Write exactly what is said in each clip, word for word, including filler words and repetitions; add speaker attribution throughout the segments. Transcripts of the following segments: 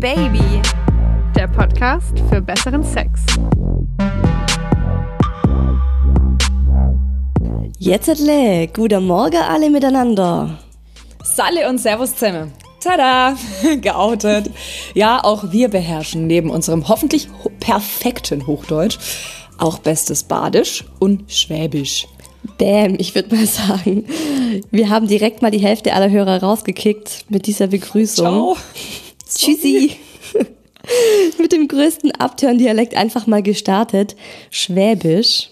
Speaker 1: Baby, der Podcast für besseren Sex.
Speaker 2: Jetzt atle, guten Morgen alle miteinander.
Speaker 3: Salle und Servus zusammen. Tada, geoutet. Ja, auch wir beherrschen neben unserem hoffentlich ho- perfekten Hochdeutsch auch bestes Badisch und Schwäbisch.
Speaker 2: Bäm, ich würde mal sagen, wir haben direkt mal die Hälfte aller Hörer rausgekickt mit dieser Begrüßung.
Speaker 3: Ciao.
Speaker 2: Tschüssi. Mit dem größten Abtörn-Dialekt einfach mal gestartet. Schwäbisch.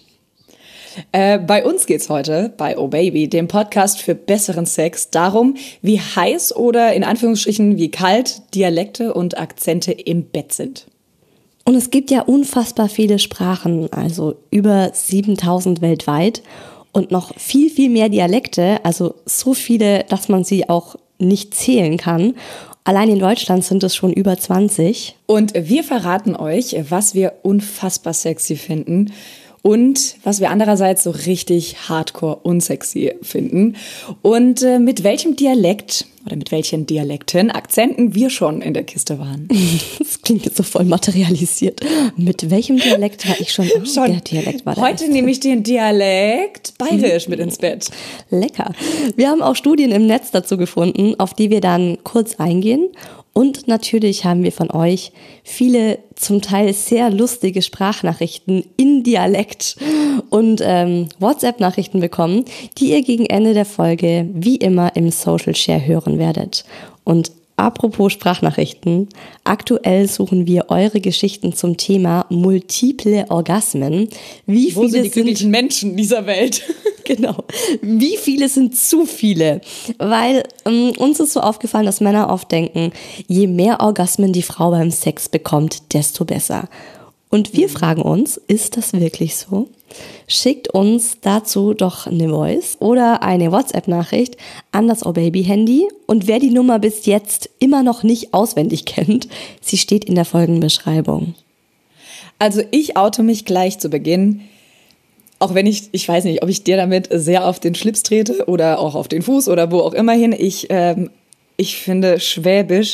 Speaker 3: Äh, bei uns geht's heute, bei Oh Baby, dem Podcast für besseren Sex, darum, wie heiß oder in Anführungsstrichen wie kalt Dialekte und Akzente im Bett sind.
Speaker 2: Und es gibt ja unfassbar viele Sprachen, also über siebentausend weltweit und noch viel, viel mehr Dialekte, also so viele, dass man sie auch nicht zählen kann. Allein in Deutschland sind es schon über zwanzig.
Speaker 3: Und wir verraten euch, was wir unfassbar sexy finden und was wir andererseits so richtig hardcore unsexy finden. Und äh, mit welchem Dialekt oder mit welchen Dialekten, Akzenten wir schon in der Kiste waren.
Speaker 2: Das klingt jetzt so voll materialisiert. Mit welchem Dialekt war ich schon? Oh,
Speaker 3: schon.
Speaker 2: Der Dialekt war der
Speaker 3: Heute
Speaker 2: erste.
Speaker 3: nehme ich den Dialekt bayerisch mit ins Bett.
Speaker 2: Lecker. Wir haben auch Studien im Netz dazu gefunden, auf die wir dann kurz eingehen. Und natürlich haben wir von euch viele zum Teil sehr lustige Sprachnachrichten in Dialekt und ähm, WhatsApp-Nachrichten bekommen, die ihr gegen Ende der Folge wie immer im Social Share hören werdet. Und apropos Sprachnachrichten, aktuell suchen wir eure Geschichten zum Thema multiple Orgasmen. Wie
Speaker 3: Wo
Speaker 2: viele
Speaker 3: sind die glücklichen Menschen dieser Welt?
Speaker 2: Genau. Wie viele sind zu viele? Weil ähm, uns ist so aufgefallen, dass Männer oft denken, je mehr Orgasmen die Frau beim Sex bekommt, desto besser. Und wir mhm. fragen uns, ist das wirklich so? Schickt uns dazu doch eine Voice oder eine WhatsApp-Nachricht an das Oh Baby Handy. Und wer die Nummer bis jetzt immer noch nicht auswendig kennt, sie steht in der Folgenbeschreibung.
Speaker 3: Also ich oute mich gleich zu Beginn. Auch wenn ich, ich weiß nicht, ob ich dir damit sehr auf den Schlips trete oder auch auf den Fuß oder wo auch immer hin. Ich, ähm, ich finde Schwäbisch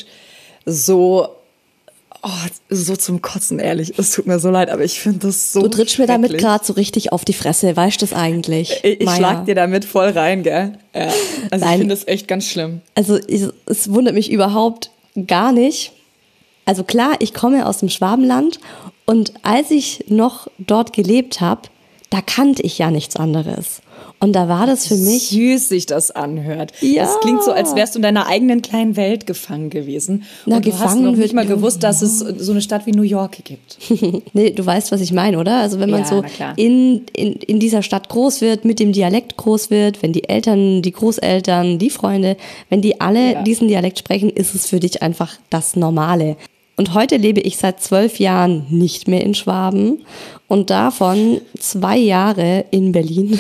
Speaker 3: so, oh, so zum Kotzen, ehrlich. Es tut mir so leid, aber ich finde das so
Speaker 2: Du trittst mir damit gerade so richtig auf die Fresse, weißt du das eigentlich?
Speaker 3: Ich, ich
Speaker 2: Maja.
Speaker 3: schlag dir damit voll rein, gell? Ja. Also
Speaker 2: Nein.
Speaker 3: ich finde das echt ganz schlimm.
Speaker 2: Also ich, es wundert mich überhaupt gar nicht. Also klar, ich komme aus dem Schwabenland und als ich noch dort gelebt habe, da kannte ich ja nichts anderes. Und da war das für mich...
Speaker 3: Süß sich das anhört.
Speaker 2: Ja.
Speaker 3: Es klingt so, als wärst du in deiner eigenen kleinen Welt gefangen gewesen.
Speaker 2: Na,
Speaker 3: und du
Speaker 2: gefangen
Speaker 3: hast noch nicht
Speaker 2: wird
Speaker 3: mal
Speaker 2: irgendwo.
Speaker 3: gewusst, dass es so eine Stadt wie New York gibt.
Speaker 2: Nee, du weißt, was ich meine, oder? Also wenn man
Speaker 3: Ja,
Speaker 2: so
Speaker 3: na klar.
Speaker 2: in, in, in dieser Stadt groß wird, mit dem Dialekt groß wird, wenn die Eltern, die Großeltern, die Freunde, wenn die alle
Speaker 3: Ja.
Speaker 2: diesen Dialekt sprechen, ist es für dich einfach das Normale. Und heute lebe ich seit zwölf Jahren nicht mehr in Schwaben und davon zwei Jahre in Berlin.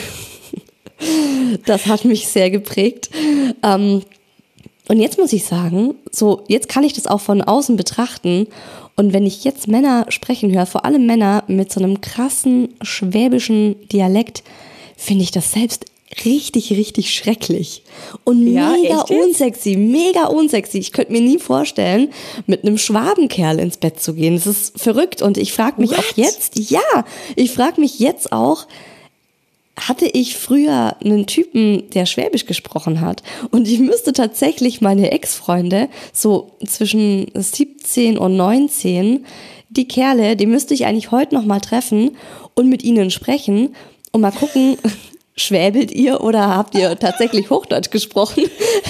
Speaker 2: Das hat mich sehr geprägt. Ähm, und jetzt muss ich sagen, so jetzt kann ich das auch von außen betrachten. Und wenn ich jetzt Männer sprechen höre, vor allem Männer mit so einem krassen schwäbischen Dialekt, finde ich das selbst richtig, richtig schrecklich. Und
Speaker 3: Ja,
Speaker 2: mega
Speaker 3: echt jetzt?
Speaker 2: unsexy, mega unsexy. Ich könnte mir nie vorstellen, mit einem Schwabenkerl ins Bett zu gehen. Das ist verrückt. Und ich frage mich
Speaker 3: What?
Speaker 2: auch jetzt, ja, ich frage mich jetzt auch, hatte ich früher einen Typen, der Schwäbisch gesprochen hat. Und ich müsste tatsächlich meine Ex-Freunde, so zwischen siebzehn und neunzehn, die Kerle, die müsste ich eigentlich heute noch mal treffen und mit ihnen sprechen und mal gucken, schwäbelt ihr oder habt ihr tatsächlich Hochdeutsch gesprochen?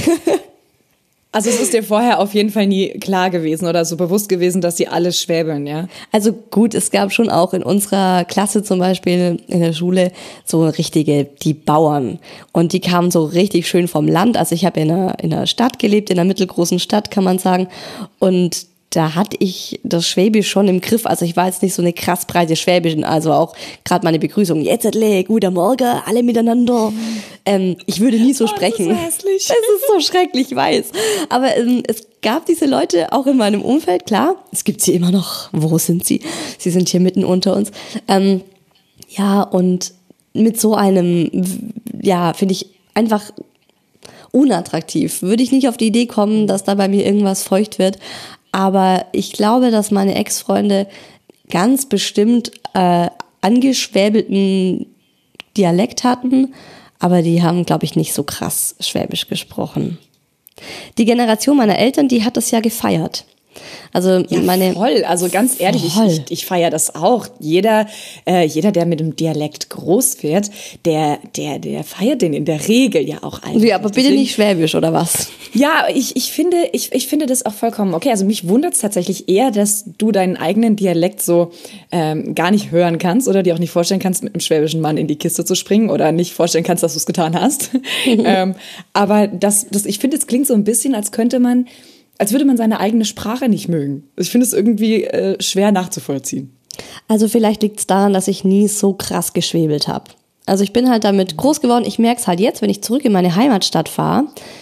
Speaker 3: Also es ist dir vorher auf jeden Fall nie klar gewesen oder so bewusst gewesen, dass die alle schwäbeln, ja?
Speaker 2: Also gut, es gab schon auch in unserer Klasse zum Beispiel in der Schule so richtige, die Bauern. Und die kamen so richtig schön vom Land. Also ich habe in einer, in einer Stadt gelebt, in einer mittelgroßen Stadt, kann man sagen. Und da hatte ich das Schwäbisch schon im Griff. Also ich war jetzt nicht so eine krass breite Schwäbische, also auch gerade meine Begrüßung, jetzt le, guten Morgen, alle miteinander. Ähm, ich würde nie so
Speaker 3: Oh,
Speaker 2: sprechen.
Speaker 3: das ist so hässlich.
Speaker 2: Es ist so schrecklich, ich weiß. Aber ähm, es gab diese Leute auch in meinem Umfeld, klar, es gibt sie immer noch. Wo sind sie? Sie sind hier mitten unter uns. Ähm, ja, und mit so einem, ja, finde ich einfach unattraktiv. Würde ich nicht auf die Idee kommen, dass da bei mir irgendwas feucht wird. aber ich glaube, dass meine Ex-Freunde ganz bestimmt äh, angeschwäbelten Dialekt hatten, aber die haben, glaube ich, nicht so krass Schwäbisch gesprochen. Die Generation meiner Eltern, die hat das ja gefeiert. Also
Speaker 3: ja,
Speaker 2: meine
Speaker 3: voll, also ganz ehrlich, ich, ich, ich feiere das auch. Jeder, äh, jeder, der mit dem Dialekt groß wird, der, der, der feiert den in der Regel ja auch eigentlich.
Speaker 2: Ja, aber bitte Deswegen, nicht Schwäbisch, oder was?
Speaker 3: Ja, ich, ich finde, ich, ich finde das auch vollkommen okay. Also mich wundert es tatsächlich eher, dass du deinen eigenen Dialekt so ähm, gar nicht hören kannst oder dir auch nicht vorstellen kannst, mit einem schwäbischen Mann in die Kiste zu springen oder nicht vorstellen kannst, dass du es getan hast. ähm, aber das, das, ich finde, es klingt so ein bisschen, als könnte man als würde man seine eigene Sprache nicht mögen. Ich finde es irgendwie äh, schwer nachzuvollziehen.
Speaker 2: Also vielleicht liegt es daran, dass ich nie so krass geschwäbelt habe. Also ich bin halt damit groß geworden. Ich merke es halt jetzt, wenn ich zurück in meine Heimatstadt fahre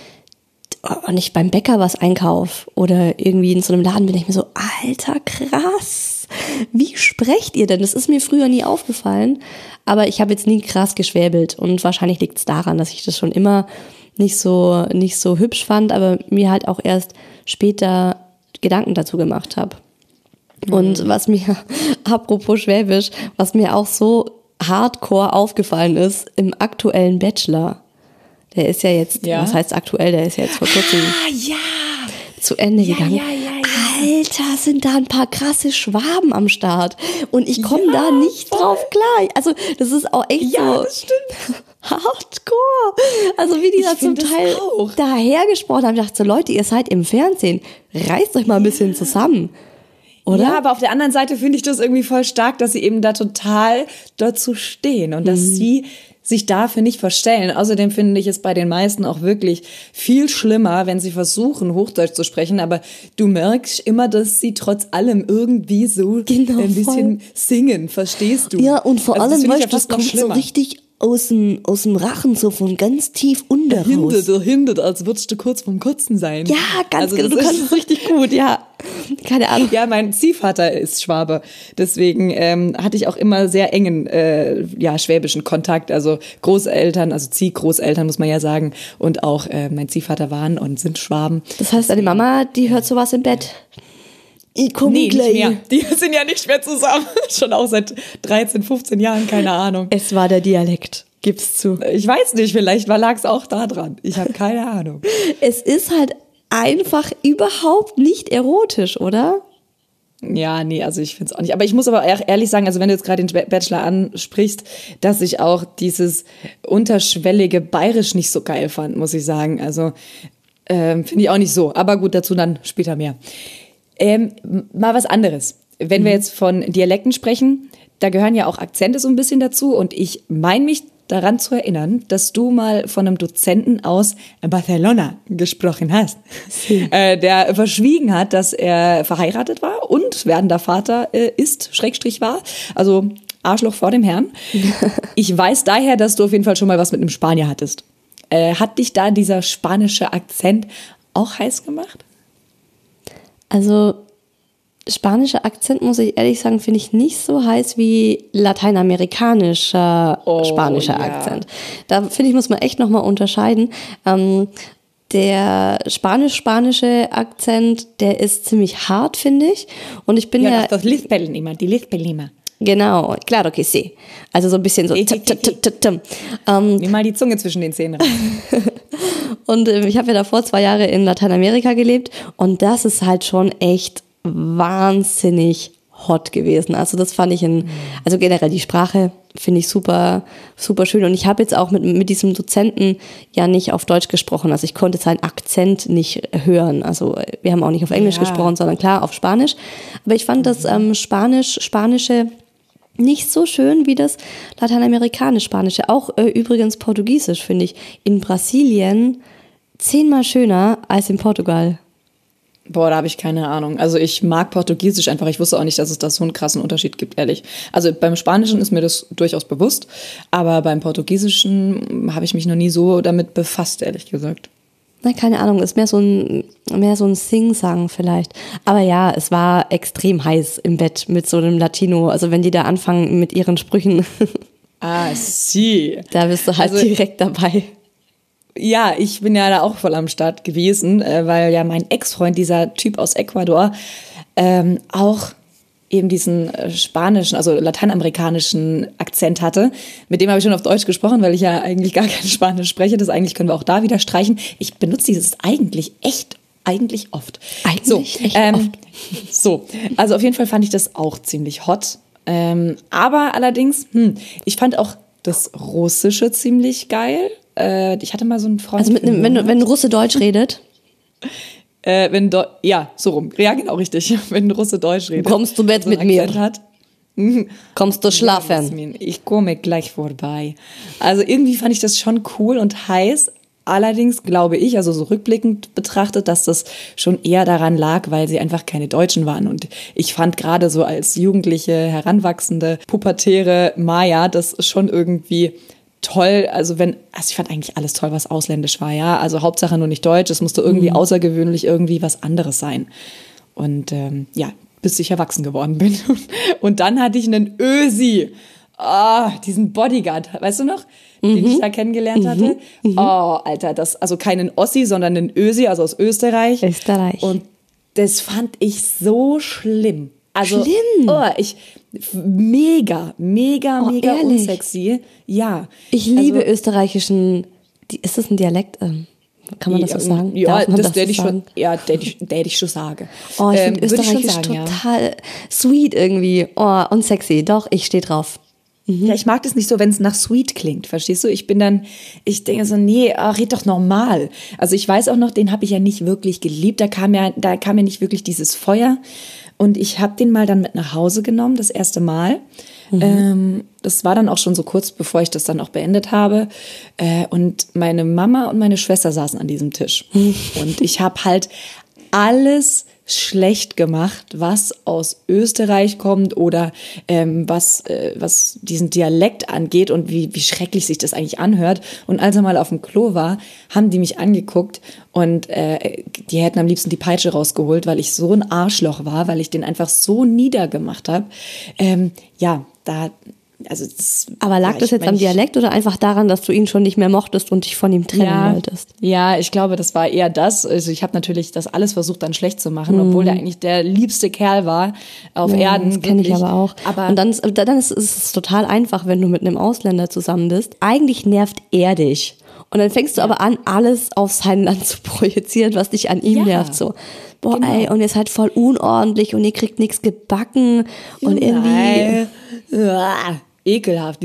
Speaker 2: und ich beim Bäcker was einkaufe oder irgendwie in so einem Laden bin, ich mir so, Alter, krass. Wie sprecht ihr denn? Das ist mir früher nie aufgefallen. Aber ich habe jetzt nie krass geschwäbelt. Und wahrscheinlich liegt es daran, dass ich das schon immer nicht so, nicht so hübsch fand, aber mir halt auch erst später Gedanken dazu gemacht habe. Mhm. Und was mir, apropos Schwäbisch, was mir auch so hardcore aufgefallen ist, im aktuellen Bachelor, der ist ja jetzt, ja. was heißt aktuell, der ist ja jetzt vor kurzem
Speaker 3: ah, ja.
Speaker 2: zu Ende
Speaker 3: ja,
Speaker 2: gegangen.
Speaker 3: Ja, ja, ja.
Speaker 2: Alter, sind da ein paar krasse Schwaben am Start. Und ich komme
Speaker 3: ja,
Speaker 2: da nicht voll. drauf klar. Also das ist auch echt
Speaker 3: ja,
Speaker 2: so
Speaker 3: das stimmt.
Speaker 2: hardcore. Also wie die
Speaker 3: ich
Speaker 2: da zum Teil dahergesprochen haben. Ich dachte so, Leute, ihr seid im Fernsehen. Reißt euch mal ein bisschen ja. zusammen. Oder?
Speaker 3: Ja, aber auf der anderen Seite finde ich das irgendwie voll stark, dass sie eben da total dazu stehen und dass mhm. sie sich dafür nicht verstellen. Außerdem finde ich es bei den meisten auch wirklich viel schlimmer, wenn sie versuchen, Hochdeutsch zu sprechen, aber du merkst immer, dass sie trotz allem irgendwie so
Speaker 2: genau,
Speaker 3: ein bisschen voll. singen, verstehst du?
Speaker 2: Ja, und vor
Speaker 3: also
Speaker 2: allem,
Speaker 3: das,
Speaker 2: weißt, das kommt so richtig aus dem, aus dem Rachen, so von ganz tief unten raus.
Speaker 3: Hindert, hindert, als würdest du kurz vorm Kotzen sein.
Speaker 2: Ja, ganz also, genau, du kannst es richtig gut, ja. Keine Ahnung.
Speaker 3: Ja, mein Ziehvater ist Schwabe, deswegen ähm, hatte ich auch immer sehr engen, äh, ja, schwäbischen Kontakt, also Großeltern, also Ziehgroßeltern muss man ja sagen, und auch äh, mein Ziehvater waren und sind Schwaben.
Speaker 2: Das heißt, deine Mama, die hört sowas im Bett?
Speaker 3: Ich komme nee, gleich. Nicht mehr. Die sind ja nicht mehr zusammen. Schon auch seit dreizehn, fünfzehn Jahren, keine Ahnung.
Speaker 2: Es war der Dialekt, gib's zu.
Speaker 3: Ich weiß nicht, vielleicht lag es auch da dran. Ich habe keine Ahnung.
Speaker 2: Es ist halt einfach überhaupt nicht erotisch, oder?
Speaker 3: Ja, nee, also ich finde es auch nicht. Aber ich muss aber ehrlich sagen, also wenn du jetzt gerade den Bachelor ansprichst, dass ich auch dieses unterschwellige Bayerisch nicht so geil fand, muss ich sagen. Also ähm, finde ich auch nicht so. Aber gut, dazu dann später mehr. Ähm, mal was anderes. Wenn mhm. wir jetzt von Dialekten sprechen, da gehören ja auch Akzente so ein bisschen dazu und ich meine mich daran zu erinnern, dass du mal von einem Dozenten aus Barcelona gesprochen hast, sí. äh, der verschwiegen hat, dass er verheiratet war und werdender Vater äh, ist, Schrägstrich war, also Arschloch vor dem Herrn. Ich weiß daher, dass du auf jeden Fall schon mal was mit einem Spanier hattest. Äh, hat dich da dieser spanische Akzent auch heiß gemacht?
Speaker 2: Also spanischer Akzent, muss ich ehrlich sagen, finde ich nicht so heiß wie lateinamerikanischer oh, spanischer ja. Akzent. Da finde ich, muss man echt nochmal unterscheiden. Ähm, der spanisch-spanische Akzent, der ist ziemlich hart, finde ich. Und ich bin ja...
Speaker 3: ja das lispeln immer, die lispeln immer.
Speaker 2: Genau, claro que sí. Also so ein bisschen so...
Speaker 3: Nimm mal die Zunge zwischen den Zähnen rein.
Speaker 2: Und äh, ich habe ja davor zwei Jahre in Lateinamerika gelebt und das ist halt schon echt wahnsinnig hot gewesen. Also das fand ich in, also generell die Sprache finde ich super, super schön. Und ich habe jetzt auch mit, mit diesem Dozenten ja nicht auf Deutsch gesprochen. Also ich konnte seinen Akzent nicht hören. Also wir haben auch nicht auf Englisch ja. gesprochen, sondern klar auf Spanisch. Aber ich fand das ähm, Spanisch, Spanische nicht so schön wie das Lateinamerikanisch-Spanische. Auch äh, übrigens Portugiesisch finde ich in Brasilien zehnmal schöner als in Portugal.
Speaker 3: Boah, da habe ich keine Ahnung. Also ich mag Portugiesisch einfach. Ich wusste auch nicht, dass es da so einen krassen Unterschied gibt, ehrlich. Also beim Spanischen ist mir das durchaus bewusst, aber beim Portugiesischen habe ich mich noch nie so damit befasst, ehrlich gesagt.
Speaker 2: Na, keine Ahnung, ist mehr so ein, mehr so ein Sing-Sang vielleicht. Aber ja, es war extrem heiß im Bett mit so einem Latino. Also wenn die da anfangen mit ihren Sprüchen.
Speaker 3: Ah, sie.
Speaker 2: Da bist du halt also, direkt dabei.
Speaker 3: Ja, ich bin ja da auch voll am Start gewesen, äh, weil ja mein Ex-Freund, dieser Typ aus Ecuador, ähm, auch eben diesen äh, spanischen, also lateinamerikanischen Akzent hatte. Mit dem habe ich schon auf Deutsch gesprochen, weil ich ja eigentlich gar kein Spanisch spreche. Das eigentlich können wir auch da wieder streichen. Ich benutze dieses eigentlich echt eigentlich oft.
Speaker 2: Eigentlich
Speaker 3: so,
Speaker 2: echt
Speaker 3: ähm,
Speaker 2: oft.
Speaker 3: So, also auf jeden Fall fand ich das auch ziemlich hot. Ähm, aber allerdings, hm, ich fand auch das Russische ziemlich geil. Äh, ich hatte mal so einen Freund.
Speaker 2: Also mit einem, wenn, wenn ein Russe Deutsch redet,
Speaker 3: Äh, wenn Do- ja, so rum. Ja, genau, richtig. Wenn ein Russe Deutsch redet.
Speaker 2: kommst du mit
Speaker 3: so einen
Speaker 2: mit mir,
Speaker 3: Akzent hat.
Speaker 2: kommst du schlafen.
Speaker 3: Jasmin, ich komme gleich vorbei. Also irgendwie fand ich das schon cool und heiß. Allerdings glaube ich, also so rückblickend betrachtet, dass das schon eher daran lag, weil sie einfach keine Deutschen waren. Und ich fand gerade so als jugendliche, heranwachsende, pubertäre Maya das schon irgendwie toll. Also wenn, also ich fand eigentlich alles toll, was ausländisch war, ja. Also Hauptsache nur nicht Deutsch. Es musste irgendwie mhm. außergewöhnlich irgendwie was anderes sein. Und ähm, ja, bis ich erwachsen geworden bin. Und dann hatte ich einen Ösi. Ah, diesen Bodyguard, weißt du noch, den mhm. ich da kennengelernt hatte? Mhm. Oh, Alter, das, also keinen Ossi, sondern einen Ösi, also aus Österreich.
Speaker 2: Österreich.
Speaker 3: Und das fand ich so schlimm. Also,
Speaker 2: schlimm?
Speaker 3: Oh, ich, mega, mega,
Speaker 2: oh,
Speaker 3: mega
Speaker 2: ehrlich?
Speaker 3: unsexy. Ja.
Speaker 2: Ich liebe
Speaker 3: also,
Speaker 2: österreichischen, die, ist das ein Dialekt? Ähm, Kann man das so sagen?
Speaker 3: Ja,
Speaker 2: Darf man
Speaker 3: das,
Speaker 2: das
Speaker 3: der
Speaker 2: so
Speaker 3: ich
Speaker 2: sagen?
Speaker 3: schon, ja, der ich, der ich schon sage.
Speaker 2: Oh, ich
Speaker 3: Ähm,
Speaker 2: finde
Speaker 3: würde ich schon
Speaker 2: Österreichisch
Speaker 3: sagen,
Speaker 2: total
Speaker 3: ja.
Speaker 2: sweet irgendwie. Oh, und sexy. Doch, ich stehe drauf.
Speaker 3: Mhm. Ja, ich mag das nicht so, wenn es nach sweet klingt, verstehst du? Ich bin dann, ich denke so, nee, ach, red doch normal. Also ich weiß auch noch, den habe ich ja nicht wirklich geliebt. Da kam ja, da kam ja nicht wirklich dieses Feuer. Und ich habe den mal dann mit nach Hause genommen, das erste Mal. Mhm. Ähm, das war dann auch schon so kurz, bevor ich das dann auch beendet habe. Äh, und meine Mama und meine Schwester saßen an diesem Tisch. Mhm. Und ich habe halt alles schlecht gemacht, was aus Österreich kommt oder ähm, was äh, was diesen Dialekt angeht und wie wie schrecklich sich das eigentlich anhört. Und als er mal auf dem Klo war, haben die mich angeguckt und äh, die hätten am liebsten die Peitsche rausgeholt, weil ich so ein Arschloch war, weil ich den einfach so niedergemacht habe. Ähm, ja, da Also das,
Speaker 2: Aber lag
Speaker 3: ja,
Speaker 2: das
Speaker 3: ich,
Speaker 2: jetzt am
Speaker 3: ich,
Speaker 2: Dialekt oder einfach daran, dass du ihn schon nicht mehr mochtest und dich von ihm trennen
Speaker 3: ja,
Speaker 2: wolltest?
Speaker 3: Ja, ich glaube, das war eher das. Also ich habe natürlich das alles versucht, dann schlecht zu machen, mm. obwohl der eigentlich der liebste Kerl war auf
Speaker 2: ja,
Speaker 3: Erden.
Speaker 2: Das kenne ich aber auch.
Speaker 3: Aber
Speaker 2: und dann, ist, dann ist es total einfach, wenn du mit einem Ausländer zusammen bist. Eigentlich nervt er dich. Und dann fängst du ja. aber an, alles auf sein Land zu projizieren, was dich an ihm ja. nervt. So, boah, genau. ey, und ihr seid voll unordentlich und ihr kriegt nichts gebacken. Und
Speaker 3: Nein. irgendwie... Ekelhaft.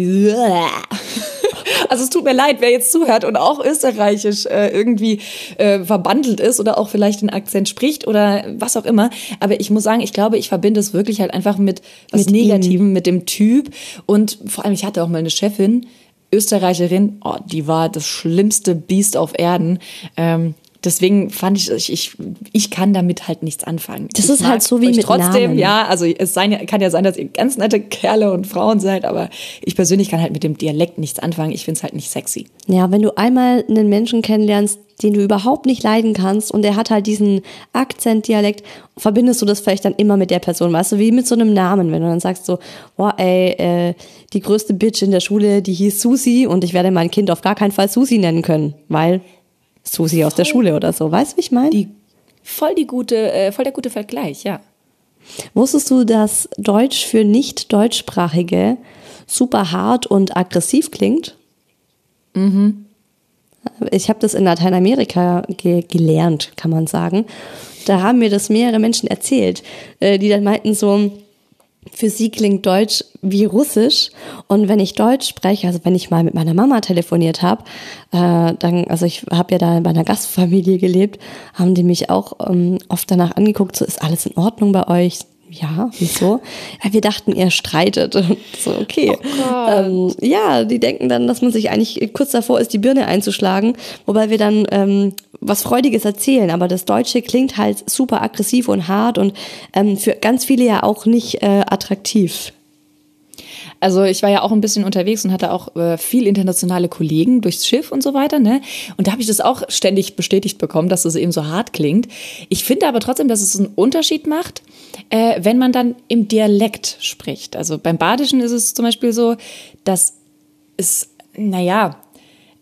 Speaker 3: Also es tut mir leid, wer jetzt zuhört und auch österreichisch äh, irgendwie äh, verbandelt ist oder auch vielleicht den Akzent spricht oder was auch immer. Aber ich muss sagen, ich glaube, ich verbinde es wirklich halt einfach mit was mit Negativem, ihm. mit dem Typ. Und vor allem, ich hatte auch mal eine Chefin, Österreicherin, oh, die war das schlimmste Biest auf Erden. Ähm, Deswegen fand ich, ich, ich kann damit halt nichts anfangen.
Speaker 2: Das
Speaker 3: ich
Speaker 2: ist halt so wie mit
Speaker 3: trotzdem,
Speaker 2: Namen.
Speaker 3: Ja, also es sein, kann ja sein, dass ihr ganz nette Kerle und Frauen seid, aber ich persönlich kann halt mit dem Dialekt nichts anfangen. Ich find's halt nicht sexy.
Speaker 2: Ja, wenn du einmal einen Menschen kennenlernst, den du überhaupt nicht leiden kannst und der hat halt diesen Akzent-Dialekt, verbindest du das vielleicht dann immer mit der Person, weißt du, wie mit so einem Namen, wenn du dann sagst so, boah, ey, äh, die größte Bitch in der Schule, die hieß Susi und ich werde mein Kind auf gar keinen Fall Susi nennen können, weil Susi aus der Schule oder so, weißt du, wie ich meine?
Speaker 3: Die, voll die gute, äh, voll der gute Vergleich, ja.
Speaker 2: Wusstest du, dass Deutsch für nicht-deutschsprachige super hart und aggressiv klingt?
Speaker 3: Mhm.
Speaker 2: Ich habe das in Lateinamerika ge- gelernt, kann man sagen. Da haben mir das mehrere Menschen erzählt, äh, die dann meinten so, für sie klingt Deutsch wie Russisch und wenn ich Deutsch spreche, also wenn ich mal mit meiner Mama telefoniert habe, äh, dann, also ich habe ja da bei einer Gastfamilie gelebt, haben die mich auch ähm, oft danach angeguckt, so ist alles in Ordnung bei euch? Ja, wieso? Ja, wir dachten, ihr streitet. So, okay.
Speaker 3: Oh
Speaker 2: ähm, ja, die denken dann, dass man sich eigentlich kurz davor ist, die Birne einzuschlagen, wobei wir dann ähm, was Freudiges erzählen. Aber das Deutsche klingt halt super aggressiv und hart und ähm, für ganz viele ja auch nicht äh, attraktiv.
Speaker 3: Also ich war ja auch ein bisschen unterwegs und hatte auch äh, viel internationale Kollegen durchs Schiff und so weiter, ne? Und da habe ich das auch ständig bestätigt bekommen, dass es eben so hart klingt. Ich finde aber trotzdem, dass es einen Unterschied macht, äh, wenn man dann im Dialekt spricht. Also beim Badischen ist es zum Beispiel so, dass es, naja,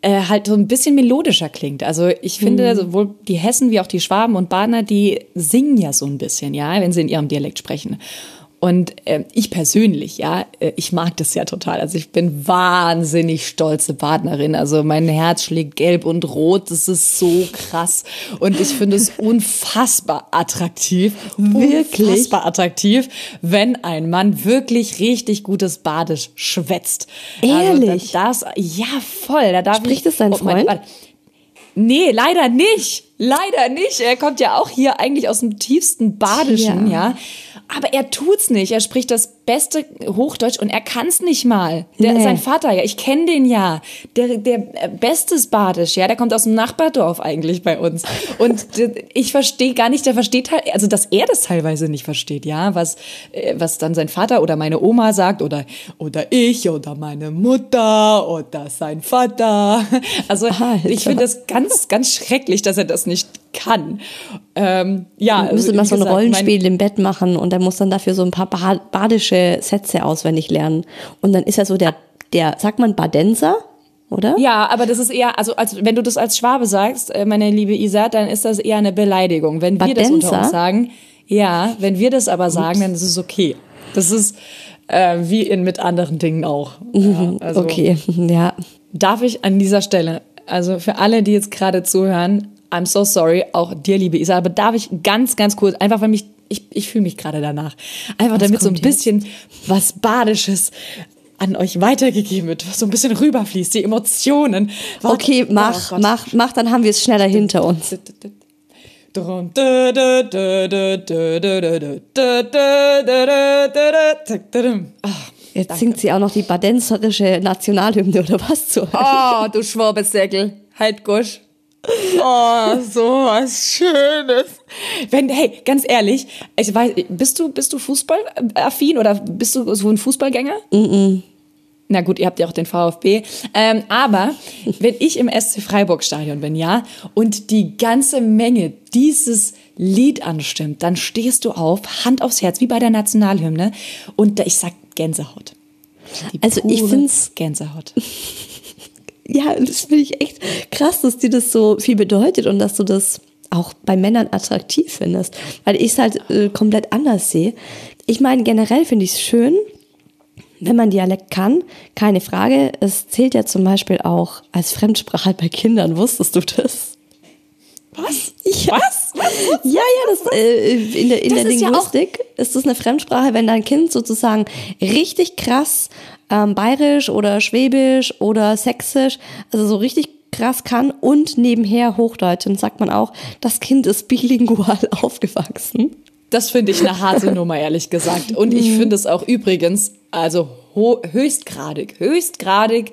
Speaker 3: äh, halt so ein bisschen melodischer klingt. Also ich finde, mhm. sowohl die Hessen wie auch die Schwaben und Badener, die singen ja so ein bisschen, ja, wenn sie in ihrem Dialekt sprechen. Und äh, ich persönlich, ja, äh, ich mag das ja total. Also ich bin wahnsinnig stolze Badenerin. Also mein Herz schlägt gelb und rot. Das ist so krass. Und ich finde es unfassbar attraktiv. Wirklich? Unfassbar attraktiv, wenn ein Mann wirklich richtig gutes Badisch schwätzt.
Speaker 2: Ehrlich?
Speaker 3: Also das, ja, voll. Da darf
Speaker 2: Spricht
Speaker 3: ich,
Speaker 2: es dein
Speaker 3: oh,
Speaker 2: Freund?
Speaker 3: Mein, nee, leider nicht. Leider nicht. Er kommt ja auch hier eigentlich aus dem tiefsten Badischen, ja. ja. Aber er tut's nicht. Er spricht das beste Hochdeutsch und er kann's nicht mal. Der, nee. Sein Vater, ja, ich kenne den ja. Der, der bestes Badisch, ja, der kommt aus dem Nachbardorf eigentlich bei uns. Und ich verstehe gar nicht, der versteht halt, also dass er das teilweise nicht versteht, ja, was, was dann sein Vater oder meine Oma sagt oder, oder ich oder meine Mutter oder sein Vater. Also Alter. Ich finde das ganz, ganz schrecklich, dass er das nicht kann. Ähm, ja,
Speaker 2: du müsstest also, mal so ein gesagt, Rollenspiel im Bett machen und er muss dann dafür so ein paar badische Sätze auswendig lernen. Und dann ist er so der, der, sagt man Badenser, oder?
Speaker 3: Ja, aber das ist eher, also als, wenn du das als Schwabe sagst, meine liebe Isa, dann ist das eher eine Beleidigung. Wenn wir Badenser? Das unter uns sagen, ja, wenn wir das aber sagen, dann ist es okay. Das ist äh, wie in mit anderen Dingen auch. Ja, also,
Speaker 2: okay, ja.
Speaker 3: Darf ich an dieser Stelle, also für alle, die jetzt gerade zuhören, I'm so sorry, auch dir, liebe Isa, aber darf ich ganz, ganz kurz, einfach weil mich, ich, ich fühle mich gerade danach, einfach was damit so ein bisschen jetzt? Was Badisches an euch weitergegeben wird, was so ein bisschen rüberfließt, die Emotionen.
Speaker 2: Warte, okay, mach, oh mach, mach, dann haben wir es schneller hinter uns. Jetzt singt sie auch noch die badenserische Nationalhymne, oder was? Zu
Speaker 3: oh, du Schwabesäckel, halt gusch. Oh, so was Schönes. Wenn, hey, ganz ehrlich, ich weiß, bist du, bist du fußballaffin oder bist du so ein Fußballgänger?
Speaker 2: Mhm.
Speaker 3: Na gut, ihr habt ja auch den VfB. Ähm, aber wenn ich im S C Freiburg Stadion bin, ja, und die ganze Menge dieses Lied anstimmt, dann stehst du auf, Hand aufs Herz, wie bei der Nationalhymne, und ich sag Gänsehaut. Die
Speaker 2: also ich find's
Speaker 3: Gänsehaut.
Speaker 2: Ja, das finde ich echt krass, dass dir das so viel bedeutet und dass du das auch bei Männern attraktiv findest, weil ich es halt äh, komplett anders sehe. Ich meine, generell finde ich es schön, wenn man Dialekt kann, keine Frage. Es zählt ja zum Beispiel auch als Fremdsprache bei Kindern. Wusstest du das?
Speaker 3: Was?
Speaker 2: Ja.
Speaker 3: Was? Was?
Speaker 2: Ja, ja, das, äh, in der, in
Speaker 3: das
Speaker 2: der
Speaker 3: ist
Speaker 2: Linguistik ja ist das eine Fremdsprache, wenn dein Kind sozusagen richtig krass ähm, bayerisch oder schwäbisch oder sächsisch, also so richtig krass kann und nebenher Hochdeutsch. Dann sagt man auch, das Kind ist bilingual aufgewachsen.
Speaker 3: Das finde ich eine harte Nummer, ehrlich gesagt. Und ich finde es auch übrigens, also ho- höchstgradig, höchstgradig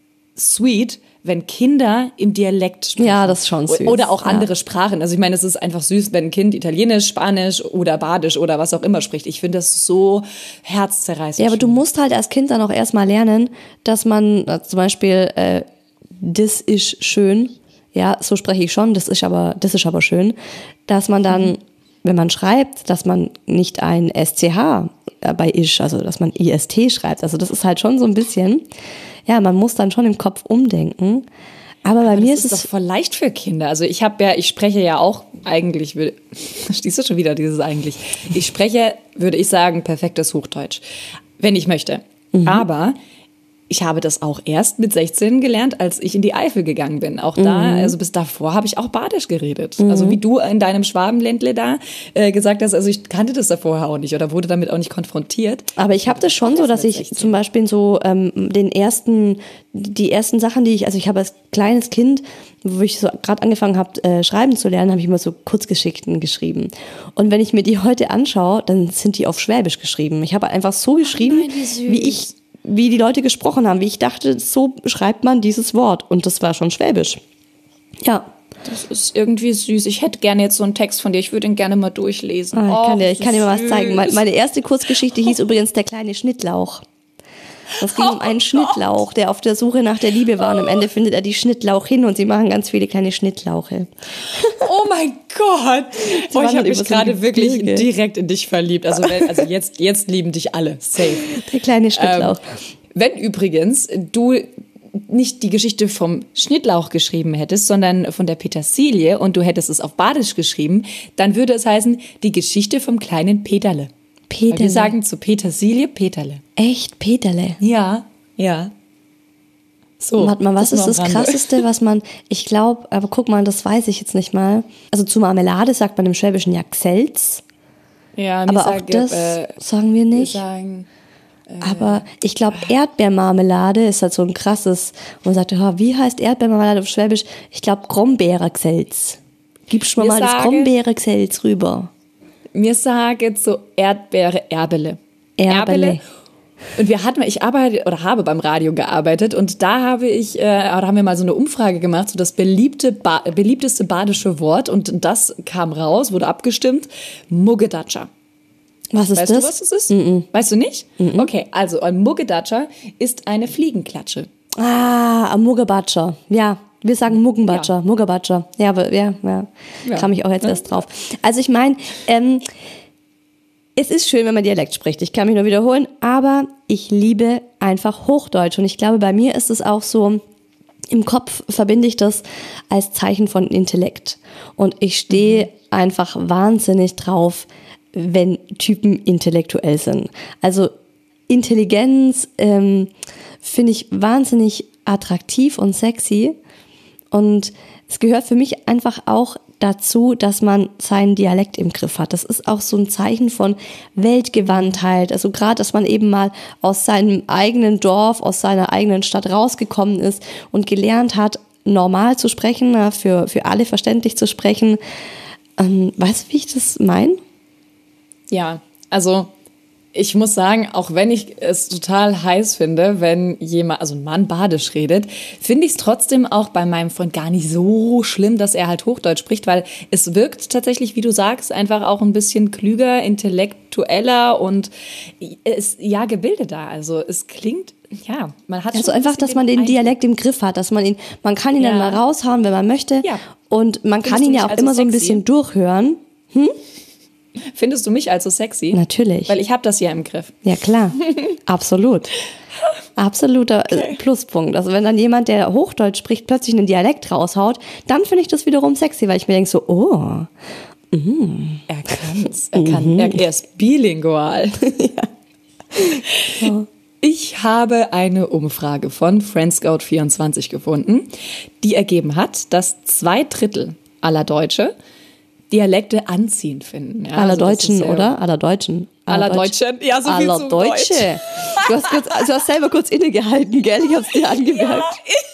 Speaker 3: sweet, wenn Kinder im Dialekt sprechen.
Speaker 2: Ja, das ist schon süß.
Speaker 3: Oder auch andere
Speaker 2: ja.
Speaker 3: Sprachen. Also ich meine, es ist einfach süß, wenn ein Kind Italienisch, Spanisch oder Badisch oder was auch immer spricht. Ich finde das so herzzerreißend.
Speaker 2: Ja, aber du musst halt als Kind dann auch erstmal lernen, dass man äh, zum Beispiel, äh, das ist schön, ja, so spreche ich schon, das ist aber, das ist aber schön, dass man dann, mhm. wenn man schreibt, dass man nicht ein S C H bei isch, also dass man I S T schreibt. Also das ist halt schon so ein bisschen, ja, man muss dann schon im Kopf umdenken. Aber bei
Speaker 3: aber
Speaker 2: mir
Speaker 3: ist
Speaker 2: ist
Speaker 3: es
Speaker 2: es
Speaker 3: doch voll leicht für Kinder. Also ich habe ja, ich spreche ja auch eigentlich, stehst du schon wieder dieses eigentlich? Ich spreche, würde ich sagen, perfektes Hochdeutsch, wenn ich möchte. Mhm. Aber ich habe das auch erst mit sechzehn gelernt, als ich in die Eifel gegangen bin. Auch da, mhm. also bis davor habe ich auch Badisch geredet. Mhm. Also wie du in deinem Schwabenländle da äh, gesagt hast, also ich kannte das davor auch nicht oder wurde damit auch nicht konfrontiert.
Speaker 2: Aber ich habe das schon so, dass ich zum Beispiel so ähm, den ersten, die ersten Sachen, die ich, also ich habe als kleines Kind, wo ich so gerade angefangen habe, äh, schreiben zu lernen, habe ich immer so Kurzgeschichten geschrieben. Und wenn ich mir die heute anschaue, dann sind die auf Schwäbisch geschrieben. Ich habe einfach so geschrieben, oh nein, wie, wie ich wie die Leute gesprochen haben, wie ich dachte, so schreibt man dieses Wort. Und das war schon Schwäbisch. Ja.
Speaker 3: Das ist irgendwie süß. Ich hätte gerne jetzt so einen Text von dir. Ich würde ihn gerne mal durchlesen.
Speaker 2: Ah, ich
Speaker 3: oh,
Speaker 2: kann dir, ich kann dir mal was zeigen. Meine erste Kurzgeschichte hieß übrigens Der kleine Schnittlauch. Es ging oh um einen Gott. Schnittlauch, der auf der Suche nach der Liebe war. Und am Ende findet er die Schnittlauch hin und sie machen ganz viele kleine Schnittlauche.
Speaker 3: Oh mein Gott! Oh, ich habe mich gerade so wirklich direkt in dich verliebt. Also, also jetzt, jetzt lieben dich alle. Safe.
Speaker 2: Der kleine Schnittlauch.
Speaker 3: Ähm, wenn übrigens du nicht die Geschichte vom Schnittlauch geschrieben hättest, sondern von der Petersilie und du hättest es auf Badisch geschrieben, dann würde es heißen, die Geschichte vom kleinen Peterle.
Speaker 2: Peterle.
Speaker 3: Weil wir sagen zu Petersilie Peterle.
Speaker 2: Echt, Peterle.
Speaker 3: Ja, ja. So,
Speaker 2: Warte mal, was
Speaker 3: das
Speaker 2: ist
Speaker 3: nur
Speaker 2: das
Speaker 3: am Rande.
Speaker 2: Krasseste, was man, ich glaube, aber guck mal, das weiß ich jetzt nicht mal. Also zu Marmelade sagt man im Schwäbischen ja Gselz,
Speaker 3: Ja, wir
Speaker 2: aber auch
Speaker 3: sagen,
Speaker 2: das
Speaker 3: äh,
Speaker 2: sagen wir
Speaker 3: wir
Speaker 2: nicht.
Speaker 3: sagen,
Speaker 2: Aber ich glaube, Erdbeermarmelade ist halt so ein krasses, und man sagt, ja, wie heißt Erdbeermarmelade auf Schwäbisch? Ich glaube, Brombeergselz. Gibst du mir
Speaker 3: Wir
Speaker 2: mal das
Speaker 3: sagen-
Speaker 2: Brombeergselz rüber.
Speaker 3: mir sagen so Erdbeere, Erbele.
Speaker 2: Erbele.
Speaker 3: Und wir hatten, ich arbeite oder habe beim Radio gearbeitet und da habe ich, äh, da haben wir mal so eine Umfrage gemacht, so das beliebte, ba, beliebteste badische Wort und das kam raus, wurde abgestimmt, Muggedatscha.
Speaker 2: Was ist
Speaker 3: Weißt
Speaker 2: das?
Speaker 3: du, was das ist? Mm-mm. Weißt du nicht? Mm-mm. Okay, also ein Muggedatscha ist eine Fliegenklatsche.
Speaker 2: Ah, ein Muggebatscher. Ja, wir sagen Muggenbatscher,
Speaker 3: Ja.
Speaker 2: Muggebatscher. Ja, aber ja, ja,
Speaker 3: Ja.
Speaker 2: kam ich auch jetzt
Speaker 3: Ja.
Speaker 2: erst drauf. Also ich meine, ähm, es ist schön, wenn man Dialekt spricht. Ich kann mich nur wiederholen, aber ich liebe einfach Hochdeutsch. Und ich glaube, bei mir ist es auch so, im Kopf verbinde ich das als Zeichen von Intellekt. Und ich stehe mhm. einfach wahnsinnig drauf, wenn Typen intellektuell sind. Also Intelligenz ähm, finde ich wahnsinnig attraktiv und sexy. Und es gehört für mich einfach auch dazu, dass man seinen Dialekt im Griff hat. Das ist auch so ein Zeichen von Weltgewandtheit. Also gerade, dass man eben mal aus seinem eigenen Dorf, aus seiner eigenen Stadt rausgekommen ist und gelernt hat, normal zu sprechen, für, für alle verständlich zu sprechen. Ähm, weißt du, wie ich das meine?
Speaker 3: Ja, also ich muss sagen, auch wenn ich es total heiß finde, wenn jemand, also ein Mann Badisch redet, finde ich es trotzdem auch bei meinem Freund gar nicht so schlimm, dass er halt Hochdeutsch spricht, weil es wirkt tatsächlich, wie du sagst, einfach auch ein bisschen klüger, intellektueller und ist ja gebildeter. Also es klingt, ja, man hat
Speaker 2: Also
Speaker 3: schon
Speaker 2: einfach, dass man den
Speaker 3: Eindruck.
Speaker 2: Dialekt im Griff hat, dass man ihn, man kann ihn
Speaker 3: Ja.
Speaker 2: dann mal raushauen, wenn man möchte.
Speaker 3: Ja.
Speaker 2: Und man
Speaker 3: Findest
Speaker 2: kann
Speaker 3: du
Speaker 2: ihn
Speaker 3: mich
Speaker 2: ja auch
Speaker 3: also
Speaker 2: immer so ein
Speaker 3: sexy?
Speaker 2: bisschen durchhören.
Speaker 3: Findest du mich also sexy?
Speaker 2: Natürlich.
Speaker 3: Weil ich habe das ja im Griff.
Speaker 2: Ja, klar. Absolut. Absoluter äh, Pluspunkt. Also wenn dann jemand, der Hochdeutsch spricht, plötzlich einen Dialekt raushaut, dann finde ich das wiederum sexy, weil ich mir denke so, oh.
Speaker 3: Er kann's. Er kann, er, er ist bilingual.
Speaker 2: Ja.
Speaker 3: Ich habe eine Umfrage von Friendscout vierundzwanzig gefunden, die ergeben hat, dass zwei Drittel aller Deutsche Dialekte anziehend finden. Ja,
Speaker 2: Aller
Speaker 3: also das
Speaker 2: Deutschen,
Speaker 3: ist ja-
Speaker 2: oder? Aller Deutschen.
Speaker 3: Aller Deutschen. Ja, so viel
Speaker 2: Aller
Speaker 3: zu
Speaker 2: Deutsche.
Speaker 3: Deutsch.
Speaker 2: Du hast, kurz, also du hast selber kurz innegehalten, gell? Ich hab's dir angemerkt.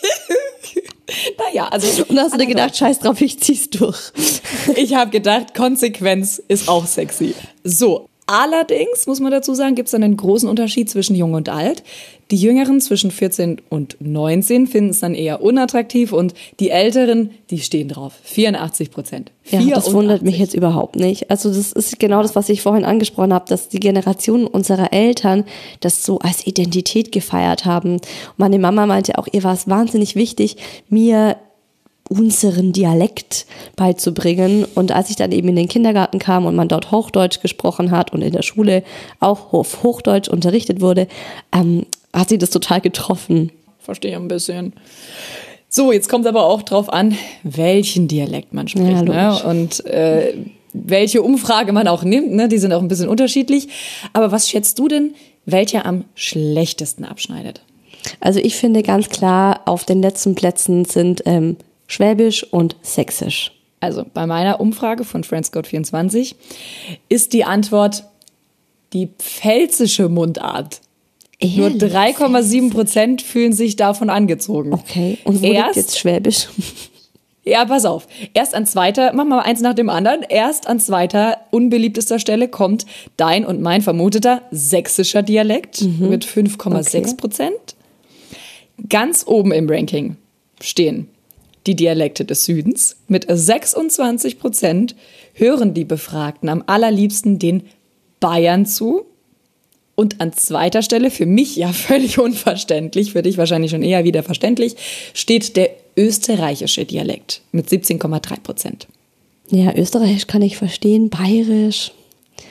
Speaker 3: Naja, also.
Speaker 2: Und dann hast du dir
Speaker 3: aller
Speaker 2: gedacht, scheiß drauf, ich zieh's durch.
Speaker 3: Ich habe gedacht, Konsequenz ist auch sexy. So, allerdings, muss man dazu sagen, gibt es dann einen großen Unterschied zwischen Jung und Alt. Die Jüngeren zwischen vierzehn und neunzehn finden es dann eher unattraktiv und die Älteren, die stehen drauf. vierundachtzig Prozent.
Speaker 2: Ja, das wundert mich jetzt überhaupt nicht. Also das ist genau das, was ich vorhin angesprochen habe, dass die Generation unserer Eltern das so als Identität gefeiert haben. Und meine Mama meinte auch, ihr war es wahnsinnig wichtig, mir unseren Dialekt beizubringen. Und als ich dann eben in den Kindergarten kam und man dort Hochdeutsch gesprochen hat und in der Schule auch auf Hochdeutsch unterrichtet wurde, ähm, hat sie das total getroffen.
Speaker 3: Verstehe ein bisschen. So, jetzt kommt aber auch drauf an, welchen Dialekt man spricht.
Speaker 2: Ja,
Speaker 3: ne?
Speaker 2: logisch.
Speaker 3: Und äh, welche Umfrage man auch nimmt. Ne? Die sind auch ein bisschen unterschiedlich. Aber was schätzt du denn, welcher am schlechtesten abschneidet?
Speaker 2: Also ich finde ganz klar, auf den letzten Plätzen sind ähm, Schwäbisch und Sächsisch.
Speaker 3: Also bei meiner Umfrage von Friendscout vierundzwanzig ist die Antwort die pfälzische Mundart. Nur
Speaker 2: Ehrlich?
Speaker 3: drei Komma sieben Prozent fühlen sich davon angezogen.
Speaker 2: Okay, und wo
Speaker 3: Erst-
Speaker 2: liegt jetzt Schwäbisch?
Speaker 3: Ja, pass auf. Erst an zweiter, machen wir mal eins nach dem anderen. Erst an zweiter unbeliebtester Stelle kommt dein und mein vermuteter sächsischer Dialekt mit fünf Komma sechs Prozent. Ganz oben im Ranking stehen die Dialekte des Südens. Mit sechsundzwanzig Prozent hören die Befragten am allerliebsten den Bayern zu. Und an zweiter Stelle, für mich ja völlig unverständlich, für dich wahrscheinlich schon eher wieder verständlich, steht der österreichische Dialekt mit siebzehn Komma drei Prozent.
Speaker 2: Ja, Österreichisch kann ich verstehen, Bayerisch.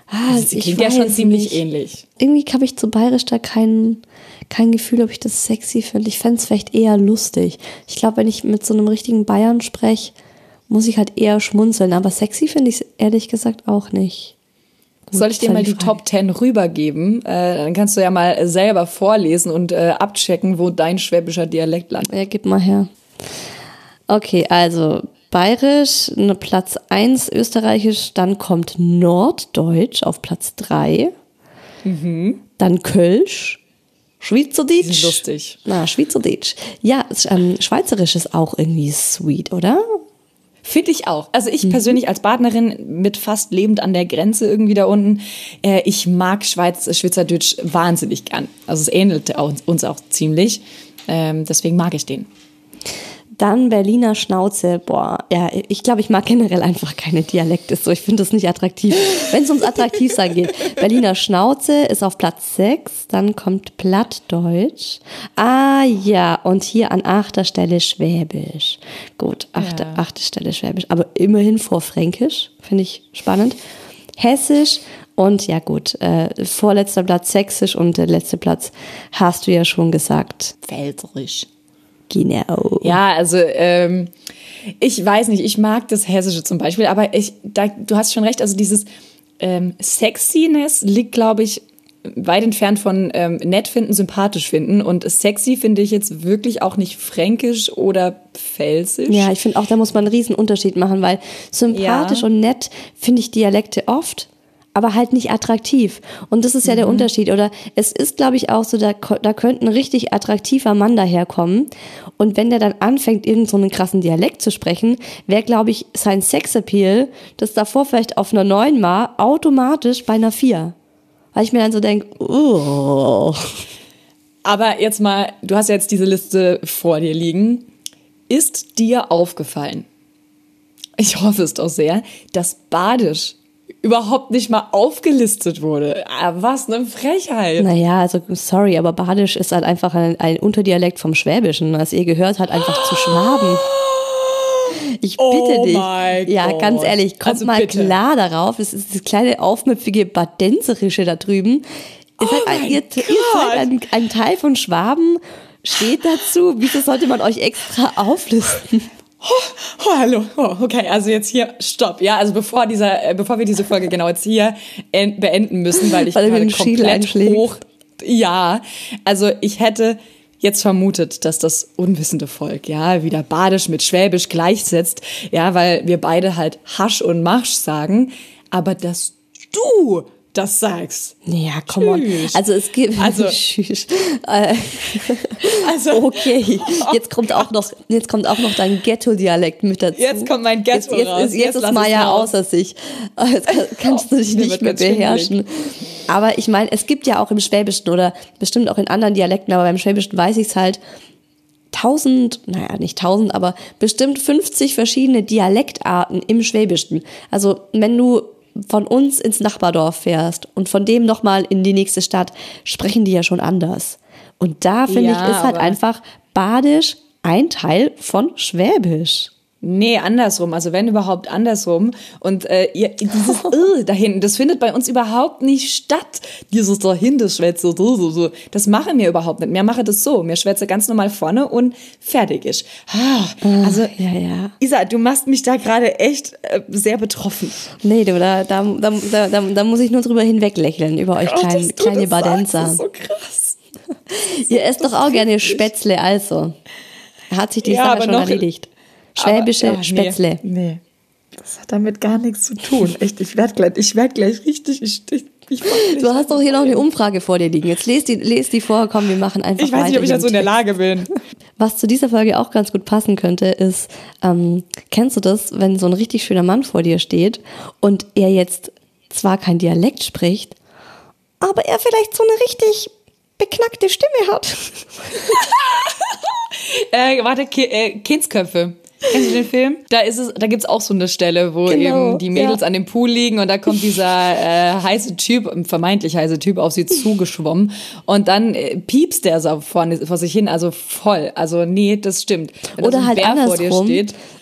Speaker 2: Ah,
Speaker 3: Also sie
Speaker 2: ich
Speaker 3: klingt ja schon
Speaker 2: weiß
Speaker 3: ziemlich
Speaker 2: nicht.
Speaker 3: ähnlich.
Speaker 2: Irgendwie habe ich zu bayerisch da kein, kein Gefühl, ob ich das sexy finde. Ich fände es vielleicht eher lustig. Ich glaube, wenn ich mit so einem richtigen Bayern spreche, muss ich halt eher schmunzeln. Aber sexy finde ich es ehrlich gesagt auch nicht. Gut,
Speaker 3: Soll ich dir
Speaker 2: ist
Speaker 3: mal
Speaker 2: halt
Speaker 3: die
Speaker 2: Frage.
Speaker 3: Top Ten rübergeben? Äh, dann kannst du ja mal selber vorlesen und äh, abchecken, wo dein schwäbischer Dialekt landet.
Speaker 2: Ja, gib mal her. Okay, also bayerisch, ne, Platz eins, österreichisch, dann kommt Norddeutsch auf Platz drei. Dann Kölsch, Schweizerdeutsch.
Speaker 3: Die sind lustig.
Speaker 2: Na, Schweizerdeutsch. Ja, ähm, Schweizerisch ist auch irgendwie sweet, oder?
Speaker 3: Finde ich auch. Also ich persönlich als Partnerin mit fast lebend an der Grenze irgendwie da unten, äh, ich mag Schweiz, Schweizerdeutsch wahnsinnig gern. Also es ähnelt auch, uns auch ziemlich. Ähm, deswegen mag ich den.
Speaker 2: Dann Berliner Schnauze. Boah, ja, ich glaube, ich mag generell einfach keine Dialekte. So, ich finde das nicht attraktiv. Wenn es ums attraktiv sein geht. Berliner Schnauze ist auf Platz sechs. Dann kommt Plattdeutsch. Ah ja, und hier an achter Stelle Schwäbisch. Gut, achte,
Speaker 3: Ja.
Speaker 2: achte Stelle Schwäbisch. Aber immerhin vor Fränkisch. Finde ich spannend. Hessisch. Und ja gut, äh, vorletzter Platz Sächsisch und der letzte Platz hast du ja schon gesagt.
Speaker 3: Pfälzerisch.
Speaker 2: Genau.
Speaker 3: Ja, also ähm, ich weiß nicht, ich mag das Hessische zum Beispiel, aber ich, da, du hast schon recht, also dieses ähm, Sexiness liegt, glaube ich, weit entfernt von ähm, nett finden, sympathisch finden. Und sexy finde ich jetzt wirklich auch nicht fränkisch oder pfälzisch.
Speaker 2: Ja, ich finde auch, da muss man einen riesen Unterschied machen, weil sympathisch
Speaker 3: Ja.
Speaker 2: und nett finde ich Dialekte oft, aber halt nicht attraktiv. Und das ist ja der Unterschied. Oder es ist, glaube ich, auch so, da, ko- da könnte ein richtig attraktiver Mann daherkommen. Und wenn der dann anfängt, irgend so einen krassen Dialekt zu sprechen, wäre, glaube ich, sein Sexappeal, das davor vielleicht auf einer neun war, automatisch bei einer vier. Weil ich mir dann so denke, oh.
Speaker 3: Aber jetzt mal, du hast ja jetzt diese Liste vor dir liegen. Ist dir aufgefallen, ich hoffe es doch sehr, dass Badisch überhaupt nicht mal aufgelistet wurde? Ah, was eine Frechheit.
Speaker 2: Naja, also sorry, aber Badisch ist halt einfach ein, ein Unterdialekt vom Schwäbischen. Also ihr gehört halt einfach zu Schwaben. Ich bitte
Speaker 3: Oh
Speaker 2: dich.
Speaker 3: mein
Speaker 2: Ja,
Speaker 3: Gott.
Speaker 2: ganz ehrlich, kommt
Speaker 3: Also
Speaker 2: mal
Speaker 3: bitte.
Speaker 2: klar darauf. Es ist das kleine aufmüpfige Badenserische da drüben. Ihr seid, ein,
Speaker 3: mein
Speaker 2: ihr, ihr seid ein, ein Teil von Schwaben. Steht dazu. Wieso sollte man euch extra auflisten?
Speaker 3: Oh, hallo. Oh, okay, also jetzt hier, stopp. Ja, also bevor dieser, äh, bevor wir diese Folge genau jetzt hier en- beenden müssen, weil ich
Speaker 2: Weil er mir
Speaker 3: gerade
Speaker 2: den Schiedel
Speaker 3: komplett
Speaker 2: einschlägt.
Speaker 3: hoch. Ja, also ich hätte jetzt vermutet, dass das unwissende Volk, ja, wieder Badisch mit Schwäbisch gleichsetzt, ja, weil wir beide halt Hasch und Marsch sagen, aber dass du das sagst.
Speaker 2: Ja, come on.
Speaker 3: Tschüss.
Speaker 2: Also es gibt...
Speaker 3: Also-
Speaker 2: Tschüss. Äh,
Speaker 3: Also,
Speaker 2: okay, jetzt kommt auch noch, jetzt kommt auch noch dein Ghetto-Dialekt mit dazu.
Speaker 3: Jetzt kommt mein Ghetto
Speaker 2: jetzt, jetzt,
Speaker 3: raus.
Speaker 2: Ist, jetzt,
Speaker 3: Jetzt
Speaker 2: ist
Speaker 3: lass
Speaker 2: Maya
Speaker 3: ich's raus.
Speaker 2: außer sich. Jetzt kann- kannst du dich
Speaker 3: Mir
Speaker 2: nicht
Speaker 3: wird
Speaker 2: mehr
Speaker 3: ganz schwindelig.
Speaker 2: beherrschen. Aber ich meine, es gibt ja auch im Schwäbischen oder bestimmt auch in anderen Dialekten, aber beim Schwäbischen weiß ich es halt, tausend, naja, nicht tausend, aber bestimmt fünfzig verschiedene Dialektarten im Schwäbischen. Also wenn du von uns ins Nachbardorf fährst und von dem nochmal in die nächste Stadt, sprechen die ja schon anders. Und da, finde
Speaker 3: Ja,
Speaker 2: ich, ist halt
Speaker 3: aber-
Speaker 2: einfach Badisch ein Teil von Schwäbisch.
Speaker 3: Nee, andersrum. Also wenn überhaupt andersrum. Und äh, ihr, dieses äh, da hinten, das findet bei uns überhaupt nicht statt. Dieses dahin, das Schwätze, so, so, so. Das machen wir überhaupt nicht. Mir mache das so. Mir schwätze ganz normal vorne und fertig ist. Ah, also,
Speaker 2: Ja, ja.
Speaker 3: Isa, du machst mich da gerade echt äh, sehr betroffen.
Speaker 2: Nee, du, da, da, da, da, da muss ich nur drüber hinweglächeln, über euch
Speaker 3: Auch,
Speaker 2: klein,
Speaker 3: dass du
Speaker 2: kleine
Speaker 3: das sagst,
Speaker 2: Badenser.
Speaker 3: das ist so krass.
Speaker 2: Ihr esst doch auch gerne Spätzle, also. Hat sich die
Speaker 3: Ja,
Speaker 2: Sache
Speaker 3: aber
Speaker 2: schon
Speaker 3: noch-
Speaker 2: erledigt. Schwäbische
Speaker 3: Aber, ja,
Speaker 2: Spätzle.
Speaker 3: Nee, nee, das hat damit gar nichts zu tun. Echt, ich werde gleich, ich werd gleich richtig, ich, ich, ich,
Speaker 2: Du hast doch hier noch eine Umfrage vor dir liegen. Jetzt lest die, lest die vor, komm, wir machen einfach
Speaker 3: ich weiß nicht,
Speaker 2: weiter
Speaker 3: ob ich
Speaker 2: hier
Speaker 3: dazu in
Speaker 2: im
Speaker 3: der
Speaker 2: Text.
Speaker 3: Lage bin.
Speaker 2: Was zu dieser Folge auch ganz gut passen könnte, ist, ähm, kennst du das, wenn so ein richtig schöner Mann vor dir steht und er jetzt zwar kein Dialekt spricht, aber er vielleicht so eine richtig beknackte Stimme hat.
Speaker 3: Äh, warte, Ki äh, Kindsköpfe. Kennst du den Film? Da ist es, da gibt's auch so eine Stelle, wo
Speaker 2: Genau,
Speaker 3: eben die Mädels
Speaker 2: ja.
Speaker 3: an dem Pool liegen und da kommt dieser äh, heiße Typ, vermeintlich heiße Typ, auf sie zugeschwommen und dann äh, piepst der so vor, vor sich hin, also voll. Also nee, das stimmt. Wenn da so
Speaker 2: Oder
Speaker 3: ein
Speaker 2: halt
Speaker 3: Bär vor dir
Speaker 2: andersrum.
Speaker 3: steht.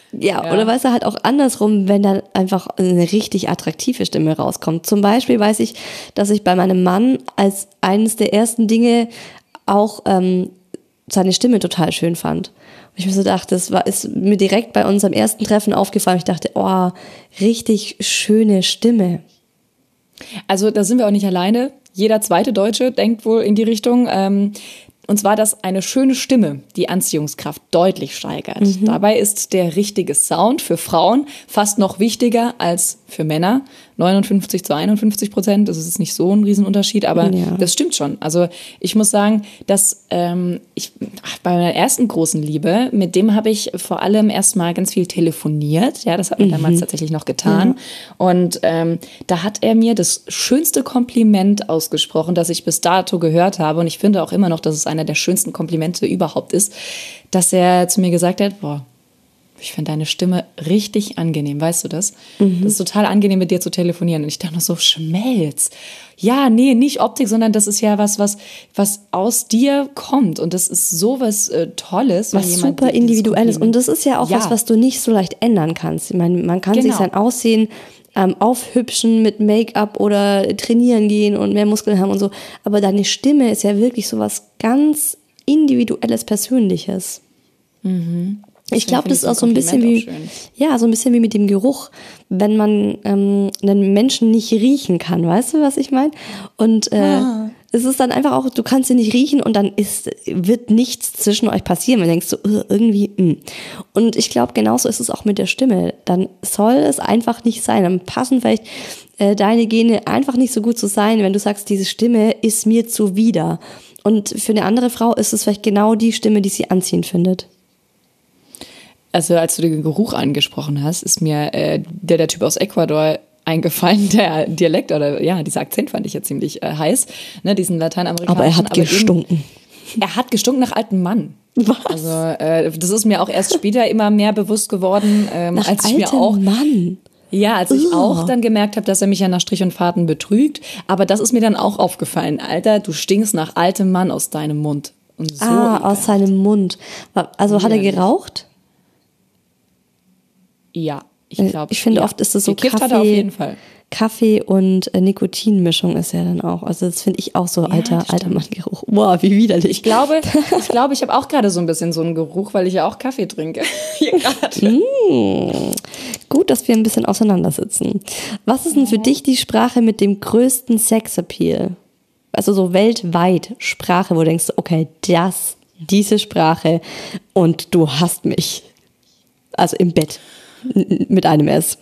Speaker 2: Ja,
Speaker 3: Ja.
Speaker 2: oder weißt du, halt auch andersrum, wenn dann einfach eine richtig attraktive Stimme rauskommt. Zum Beispiel weiß ich, dass ich bei meinem Mann als eines der ersten Dinge auch ähm, seine Stimme total schön fand. Und ich mir so dachte, das war, ist mir direkt bei unserem ersten Treffen aufgefallen. Ich dachte, oh, richtig schöne Stimme.
Speaker 3: Also da sind wir auch nicht alleine. Jeder zweite Deutsche denkt wohl in die Richtung. Ähm, und zwar, dass eine schöne Stimme die Anziehungskraft deutlich steigert. Mhm. Dabei ist der richtige Sound für Frauen fast noch wichtiger als für Männer. neunundfünfzig zu einundfünfzig Prozent, das ist nicht so ein Riesenunterschied, aber ja. Das stimmt schon. Also ich muss sagen, dass ähm, ich ach, bei meiner ersten großen Liebe, mit dem habe ich vor allem erstmal ganz viel telefoniert. Ja, das hat man mhm. damals tatsächlich noch getan. Ja. Und ähm, da hat er mir das schönste Kompliment ausgesprochen, das ich bis dato gehört habe. Und ich finde auch immer noch, dass es einer der schönsten Komplimente überhaupt ist, dass er zu mir gesagt hat, boah, ich finde deine Stimme richtig angenehm, weißt du das? Mhm. Das ist total angenehm, mit dir zu telefonieren. Und ich dachte noch so, Schmelz. Ja, nee, nicht Optik, sondern das ist ja was, was, was aus dir kommt. Und das ist so was äh, Tolles.
Speaker 2: Was jemand, super Individuelles. Und das ist ja auch ja. was, was du nicht so leicht ändern kannst. Ich meine, man kann genau. sich sein Aussehen ähm, aufhübschen mit Make-up oder trainieren gehen und mehr Muskeln haben und so. Aber deine Stimme ist ja wirklich so was ganz Individuelles, Persönliches.
Speaker 3: Mhm.
Speaker 2: Ich glaube, das ist auch so ein bisschen wie, ja, so ein bisschen wie mit dem Geruch, wenn man ähm, einen Menschen nicht riechen kann, weißt du, was ich meine? Und äh, ah. es ist dann einfach auch, du kannst ihn nicht riechen und dann ist, wird nichts zwischen euch passieren. Man denkst so, uh, irgendwie, mh. Und ich glaube, genauso ist es auch mit der Stimme. Dann soll es einfach nicht sein. Dann passen vielleicht äh, deine Gene einfach nicht so gut zu sein, wenn du sagst, diese Stimme ist mir zuwider. Und für eine andere Frau ist es vielleicht genau die Stimme, die sie anziehend findet.
Speaker 3: Also als du den Geruch angesprochen hast, ist mir äh, der, der Typ aus Ecuador eingefallen, der Dialekt oder ja, dieser Akzent fand ich ja ziemlich äh, heiß, ne, diesen lateinamerikanischen.
Speaker 2: Aber er hat gestunken.
Speaker 3: Eben, er hat gestunken nach altem Mann.
Speaker 2: Was?
Speaker 3: Also äh, das ist mir auch erst später immer mehr bewusst geworden, ähm,
Speaker 2: nach
Speaker 3: als ich
Speaker 2: altem
Speaker 3: mir auch
Speaker 2: Mann.
Speaker 3: Ja, als ich
Speaker 2: uh.
Speaker 3: auch dann gemerkt habe, dass er mich ja nach Strich und Faden betrügt. Aber das ist mir dann auch aufgefallen. Alter, du stinkst nach altem Mann aus deinem Mund. Und so
Speaker 2: ah, egal. Aus seinem Mund. Also hat er geraucht?
Speaker 3: Ja, ich glaube.
Speaker 2: Ich finde
Speaker 3: ja.
Speaker 2: oft ist es so
Speaker 3: Gekifft
Speaker 2: Kaffee,
Speaker 3: hat er auf jeden Fall.
Speaker 2: Kaffee und äh, Nikotinmischung ist ja dann auch. Also das finde ich auch so
Speaker 3: Ja,
Speaker 2: alter, alter Manngeruch. Wow, wie widerlich.
Speaker 3: Ich glaube, ich glaube, ich habe auch gerade so ein bisschen so einen Geruch, weil ich ja auch Kaffee trinke. Hier gerade.
Speaker 2: Mm, gut, dass wir ein bisschen auseinandersitzen. Was ist denn für dich die Sprache mit dem größten Sexappeal? Also so weltweit Sprache, wo du denkst, okay, das, diese Sprache und du hast mich. Also im Bett. Mit einem S.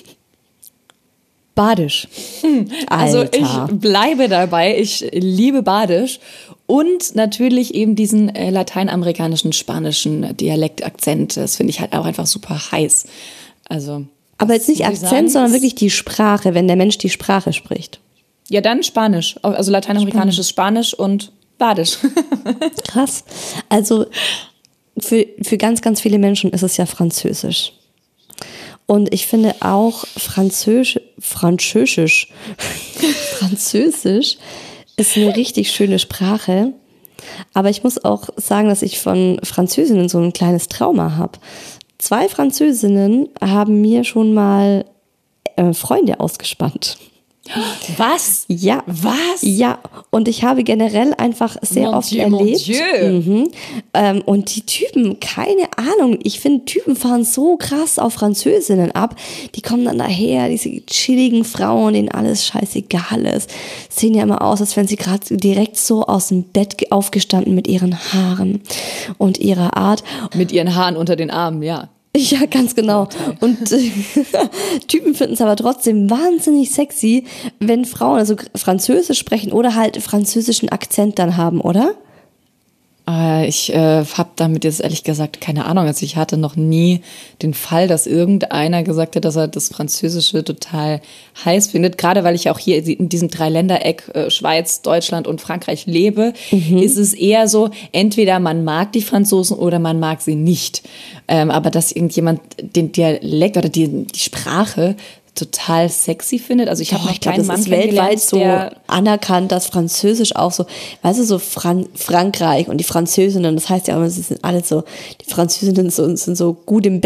Speaker 3: Badisch. Also
Speaker 2: Alter.
Speaker 3: ich bleibe dabei. Ich liebe Badisch. Und natürlich eben diesen äh, lateinamerikanischen, spanischen Dialektakzent. Das finde ich halt auch einfach super heiß. Also.
Speaker 2: Aber jetzt nicht Akzent, sagen, sondern wirklich die Sprache, wenn der Mensch die Sprache spricht.
Speaker 3: Ja, dann Spanisch. Also lateinamerikanisches Spanisch, Spanisch und Badisch.
Speaker 2: Krass. Also für, für ganz, ganz viele Menschen ist es ja Französisch. Und ich finde auch Französisch, Französisch, Französisch ist eine richtig schöne Sprache. Aber ich muss auch sagen, dass ich von Französinnen so ein kleines Trauma habe. Zwei Französinnen haben mir schon mal äh, Freunde ausgespannt.
Speaker 3: Was?
Speaker 2: Ja.
Speaker 3: Was?
Speaker 2: Ja, und ich habe generell einfach sehr
Speaker 3: Mon
Speaker 2: oft
Speaker 3: Dieu,
Speaker 2: erlebt.
Speaker 3: Mon Dieu.
Speaker 2: Mhm. Ähm, und die Typen, keine Ahnung, ich finde, Typen fahren so krass auf Französinnen ab. Die kommen dann daher, diese chilligen Frauen, denen alles scheißegal ist. Sehen ja immer aus, als wären sie gerade direkt so aus dem Bett aufgestanden mit ihren Haaren und ihrer Art.
Speaker 3: Mit ihren Haaren unter den Armen, ja.
Speaker 2: Ja, ganz genau. Und äh, Typen finden es aber trotzdem wahnsinnig sexy, wenn Frauen also Französisch sprechen oder halt französischen Akzent dann haben, oder?
Speaker 3: Äh, ich äh, habe damit jetzt ehrlich gesagt keine Ahnung. Also ich hatte noch nie den Fall, dass irgendeiner gesagt hat, dass er das Französische total heiß findet. Gerade weil ich auch hier in diesem Dreiländereck äh, Schweiz, Deutschland und Frankreich lebe, mhm. ist es eher so, entweder man mag die Franzosen oder man mag sie nicht. Ähm, aber dass irgendjemand den Dialekt oder die, die Sprache total sexy findet. Also ich habe noch keinen Mann kennengelernt,
Speaker 2: weltweit so anerkannt, dass Französisch auch so, weißt du, so Fran- Frankreich und die Französinnen, das heißt ja immer, sie sind alle so, die Französinnen so, sind so gut im Bett.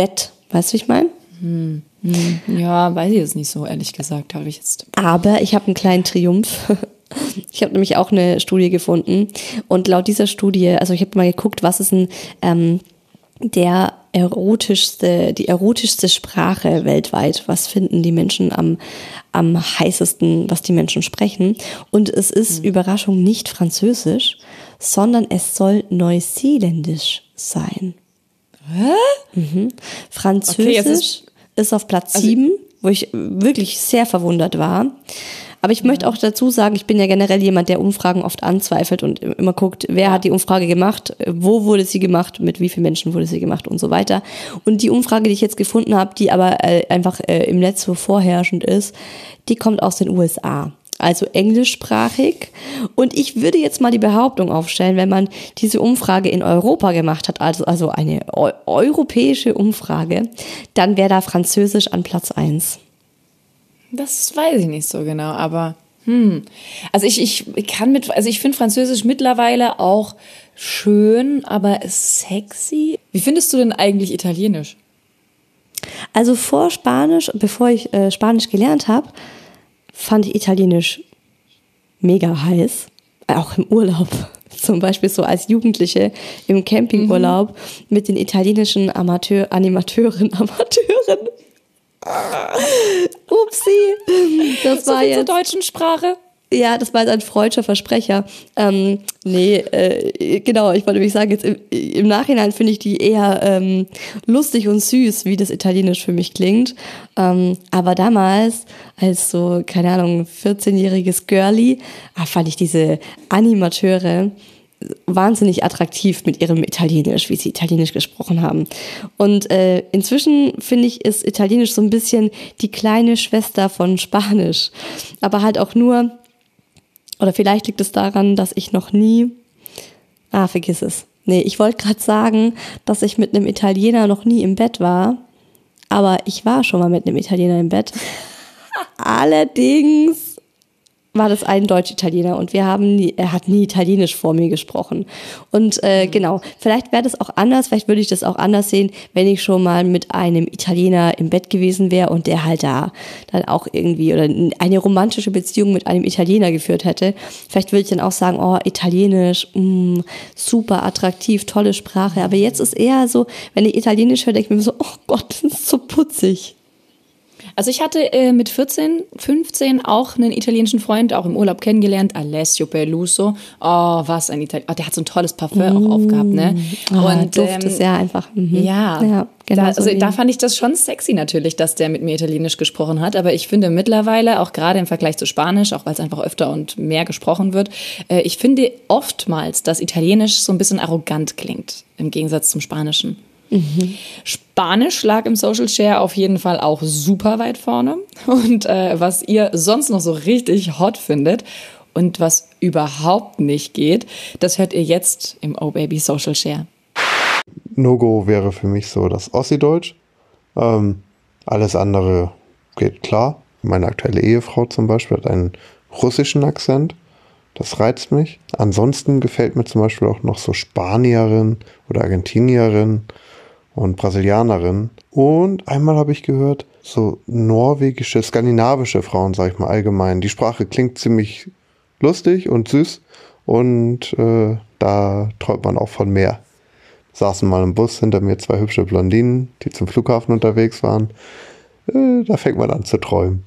Speaker 2: Weißt du, wie ich meine?
Speaker 3: Hm. Hm. Ja, weiß ich jetzt nicht so, ehrlich gesagt, habe ich jetzt.
Speaker 2: Aber ich habe einen kleinen Triumph. Ich habe nämlich auch eine Studie gefunden und laut dieser Studie, also ich habe mal geguckt, was ist denn ähm, der erotischste, die erotischste Sprache weltweit, was finden die Menschen am, am heißesten, was die Menschen sprechen, und es ist, mhm. Überraschung, nicht Französisch, sondern es soll Neuseeländisch sein.
Speaker 3: Hä?
Speaker 2: Mhm. Französisch okay, ist, ist auf Platz also, sieben, wo ich wirklich sehr verwundert war. Aber ich ja. möchte auch dazu sagen, ich bin ja generell jemand, der Umfragen oft anzweifelt und immer guckt, wer ja. hat die Umfrage gemacht, wo wurde sie gemacht, mit wie vielen Menschen wurde sie gemacht und so weiter. Und die Umfrage, die ich jetzt gefunden habe, die aber äh, einfach äh, im Netz so vorherrschend ist, die kommt aus den U S A. Also englischsprachig. Und ich würde jetzt mal die Behauptung aufstellen, wenn man diese Umfrage in Europa gemacht hat, also, also eine eu- europäische Umfrage, dann wäre da Französisch an Platz eins.
Speaker 3: Das weiß ich nicht so genau, aber hm. Also ich, ich kann mit, also ich finde Französisch mittlerweile auch schön, aber sexy. Wie findest du denn eigentlich Italienisch?
Speaker 2: Also vor Spanisch, bevor ich äh, Spanisch gelernt habe, fand ich Italienisch mega heiß. Auch im Urlaub. Zum Beispiel so als Jugendliche im Campingurlaub mhm. mit den italienischen Amateur, Animateuren, Amateuren. Upsi. Das
Speaker 3: so
Speaker 2: war
Speaker 3: viel
Speaker 2: jetzt
Speaker 3: zur deutschen Sprache.
Speaker 2: Ja, das war jetzt ein freudscher Versprecher. Ähm, nee, äh, genau, ich wollte nämlich sagen, jetzt im, im Nachhinein finde ich die eher ähm, lustig und süß, wie das Italienisch für mich klingt. Ähm, aber damals, als so, keine Ahnung, vierzehnjähriges Girlie, ah, fand ich diese Animateure wahnsinnig attraktiv mit ihrem Italienisch, wie sie Italienisch gesprochen haben. Und äh, inzwischen, finde ich, ist Italienisch so ein bisschen die kleine Schwester von Spanisch. Aber halt auch nur, oder vielleicht liegt es daran, dass ich noch nie, ah, vergiss es. Nee, ich wollte gerade sagen, dass ich mit einem Italiener noch nie im Bett war, aber ich war schon mal mit einem Italiener im Bett. Allerdings war das ein Deutsch-Italiener und wir haben nie, er hat nie Italienisch vor mir gesprochen. Und äh, genau, vielleicht wäre das auch anders, vielleicht würde ich das auch anders sehen, wenn ich schon mal mit einem Italiener im Bett gewesen wäre und der halt da dann auch irgendwie oder eine romantische Beziehung mit einem Italiener geführt hätte. Vielleicht würde ich dann auch sagen, oh, Italienisch, mh, super attraktiv, tolle Sprache. Aber jetzt ist eher so, wenn ich Italienisch höre, denke ich mir so, oh Gott, das ist so putzig.
Speaker 3: Also ich hatte äh, mit vierzehn, fünfzehn auch einen italienischen Freund, auch im Urlaub kennengelernt, Alessio Peluso. Oh, was ein Italiener. Oh, der hat so ein tolles Parfum mm. auch aufgehabt, ne?
Speaker 2: Oh, und Duft ähm, ist ja einfach. Mhm.
Speaker 3: Ja,
Speaker 2: ja genau
Speaker 3: da, also
Speaker 2: so
Speaker 3: da fand ich das schon sexy natürlich, dass der mit mir Italienisch gesprochen hat. Aber ich finde mittlerweile, auch gerade im Vergleich zu Spanisch, auch weil es einfach öfter und mehr gesprochen wird, äh, ich finde oftmals, dass Italienisch so ein bisschen arrogant klingt, im Gegensatz zum Spanischen. Mhm. Spanisch lag im Social Share auf jeden Fall auch super weit vorne. Und äh, was ihr sonst noch so richtig hot findet und was überhaupt nicht geht, das hört ihr jetzt im Oh Baby Social Share.
Speaker 4: No-Go wäre für mich so das Ossi-Deutsch. Ähm, alles andere geht klar. Meine aktuelle Ehefrau zum Beispiel hat einen russischen Akzent. Das reizt mich. Ansonsten gefällt mir zum Beispiel auch noch so Spanierin oder Argentinierin und Brasilianerin. Und einmal habe ich gehört, so norwegische, skandinavische Frauen, sag ich mal allgemein. Die Sprache klingt ziemlich lustig und süß und äh, da träumt man auch von mehr. Saßen mal im Bus, hinter mir zwei hübsche Blondinen, die zum Flughafen unterwegs waren. Äh, da fängt man an zu träumen.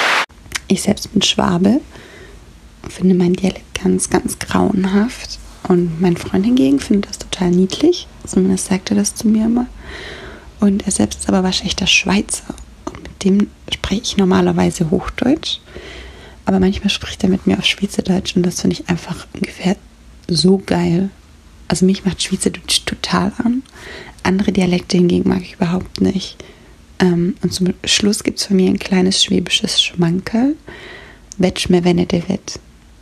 Speaker 5: Ich selbst bin Schwabe, finde meinen Dialekt ganz, ganz grauenhaft. Und mein Freund hingegen findet das total niedlich. Zumindest sagt er das zu mir immer. Und er selbst ist aber waschechter Schweizer. Und mit dem spreche ich normalerweise Hochdeutsch. Aber manchmal spricht er mit mir auf Schweizerdeutsch. Und das finde ich einfach ungefähr so geil. Also mich macht Schweizerdeutsch total an. Andere Dialekte hingegen mag ich überhaupt nicht. Und zum Schluss gibt es von mir ein kleines schwäbisches Schmankerl. Wetsch mir wenn de wett.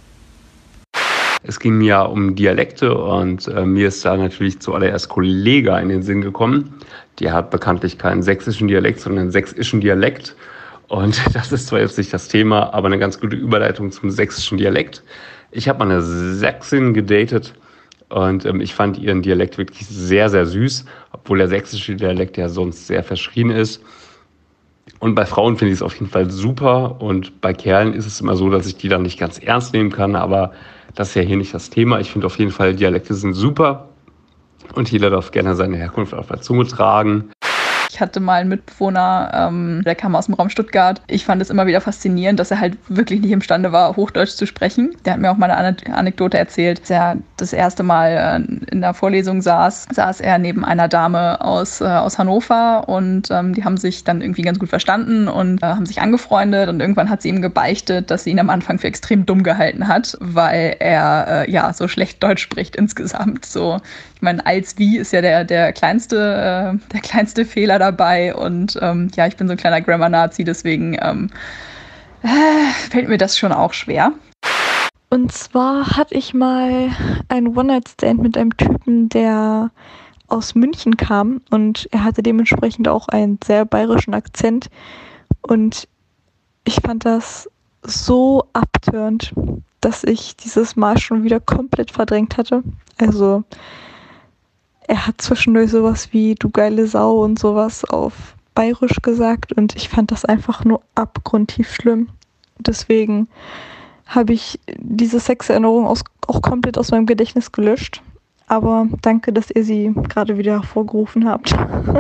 Speaker 6: Es ging ja um Dialekte und äh, mir ist da natürlich zuallererst Kollega in den Sinn gekommen. Die hat bekanntlich keinen sächsischen Dialekt, sondern einen sächsischen Dialekt. Und das ist zwar jetzt nicht das Thema, aber eine ganz gute Überleitung zum sächsischen Dialekt. Ich habe mal eine Sächsin gedatet und ähm, ich fand ihren Dialekt wirklich sehr, sehr süß. obwohl der sächsische Dialekt ja sonst sehr verschrien ist. Und bei Frauen finde ich es auf jeden Fall super und bei Kerlen ist es immer so, dass ich die dann nicht ganz ernst nehmen kann, aber das ist ja hier nicht das Thema. Ich finde auf jeden Fall, Dialekte sind super und jeder darf gerne seine Herkunft auf der Zunge tragen.
Speaker 7: Ich hatte mal einen Mitbewohner, ähm, der kam aus dem Raum Stuttgart. Ich fand es immer wieder faszinierend, dass er halt wirklich nicht imstande war, Hochdeutsch zu sprechen. Der hat mir auch mal eine Anekdote erzählt. Als er das erste Mal äh, in der Vorlesung saß, saß er neben einer Dame aus, äh, aus Hannover und ähm, die haben sich dann irgendwie ganz gut verstanden und äh, haben sich angefreundet und irgendwann hat sie ihm gebeichtet, dass sie ihn am Anfang für extrem dumm gehalten hat, weil er äh, ja so schlecht Deutsch spricht insgesamt. So, ich meine, als wie ist ja der, der kleinste, äh, der kleinste Fehler dabei und ähm, ja, ich bin so ein kleiner Grammar-Nazi, deswegen ähm, äh, fällt mir das schon auch schwer.
Speaker 8: Und zwar hatte ich mal einen One-Night-Stand mit einem Typen, der aus München kam und er hatte dementsprechend auch einen sehr bayerischen Akzent und ich fand das so abtörend, dass ich dieses Mal schon wieder komplett verdrängt hatte. Also er hat zwischendurch sowas wie du geile Sau und sowas auf Bayerisch gesagt und ich fand das einfach nur abgrundtief schlimm. Deswegen habe ich diese Sexerinnerung aus, auch komplett aus meinem Gedächtnis gelöscht. Aber danke, dass ihr sie gerade wieder hervorgerufen habt.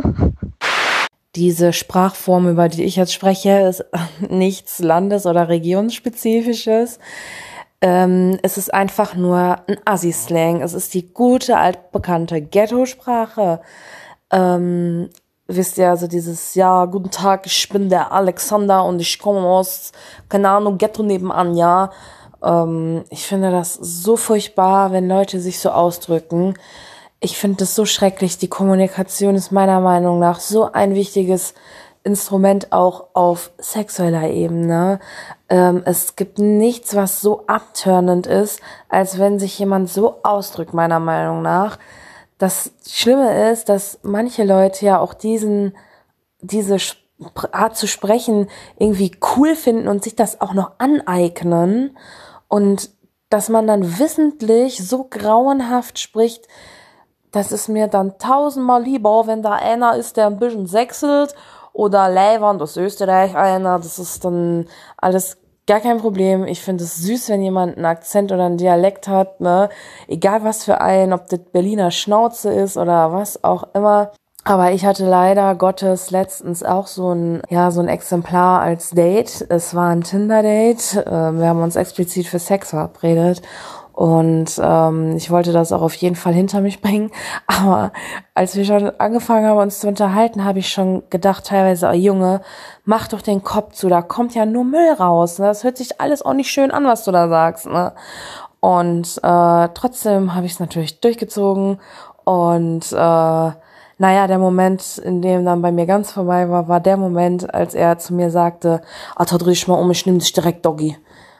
Speaker 9: Diese Sprachform, über die ich jetzt spreche, ist nichts Landes- oder Regionsspezifisches. Ähm, es ist einfach nur ein Assi-Slang. Es ist die gute, altbekannte Ghetto-Sprache. Ähm, wisst ihr, also dieses, ja, guten Tag, ich bin der Alexander und ich komme aus, keine Ahnung, Ghetto nebenan, ja. Ähm, ich finde das so furchtbar, wenn Leute sich so ausdrücken. Ich finde das so schrecklich. Die Kommunikation ist meiner Meinung nach so ein wichtiges Instrument auch auf sexueller Ebene. Ähm, es gibt nichts, was so abturnend ist, als wenn sich jemand so ausdrückt, meiner Meinung nach. Das Schlimme ist, dass manche Leute ja auch diesen, diese Art zu sprechen irgendwie cool finden und sich das auch noch aneignen und dass man dann wissentlich so grauenhaft spricht, das ist mir dann tausendmal lieber, wenn da einer ist, der ein bisschen sechselt oder Leiwand aus Österreich einer, das ist dann alles gar kein Problem. Ich finde es süß, wenn jemand einen Akzent oder einen Dialekt hat, ne? Egal was für einen, ob das Berliner Schnauze ist oder was auch immer. Aber ich hatte leider Gottes letztens auch so ein, ja, so ein Exemplar als Date. Es war ein Tinder-Date. Wir haben uns explizit für Sex verabredet. Und ähm, ich wollte das auch auf jeden Fall hinter mich bringen. Aber als wir schon angefangen haben, uns zu unterhalten, habe ich schon gedacht, teilweise, oh Junge, mach doch den Kopf zu, da kommt ja nur Müll raus. Ne? Das hört sich alles auch nicht schön an, was du da sagst. Ne? Und äh, trotzdem habe ich es natürlich durchgezogen. Und äh, naja, der Moment, in dem dann bei mir ganz vorbei war, war der Moment, als er zu mir sagte, ah, da dreh ich mal um, ich nehm dich direkt, Doggy.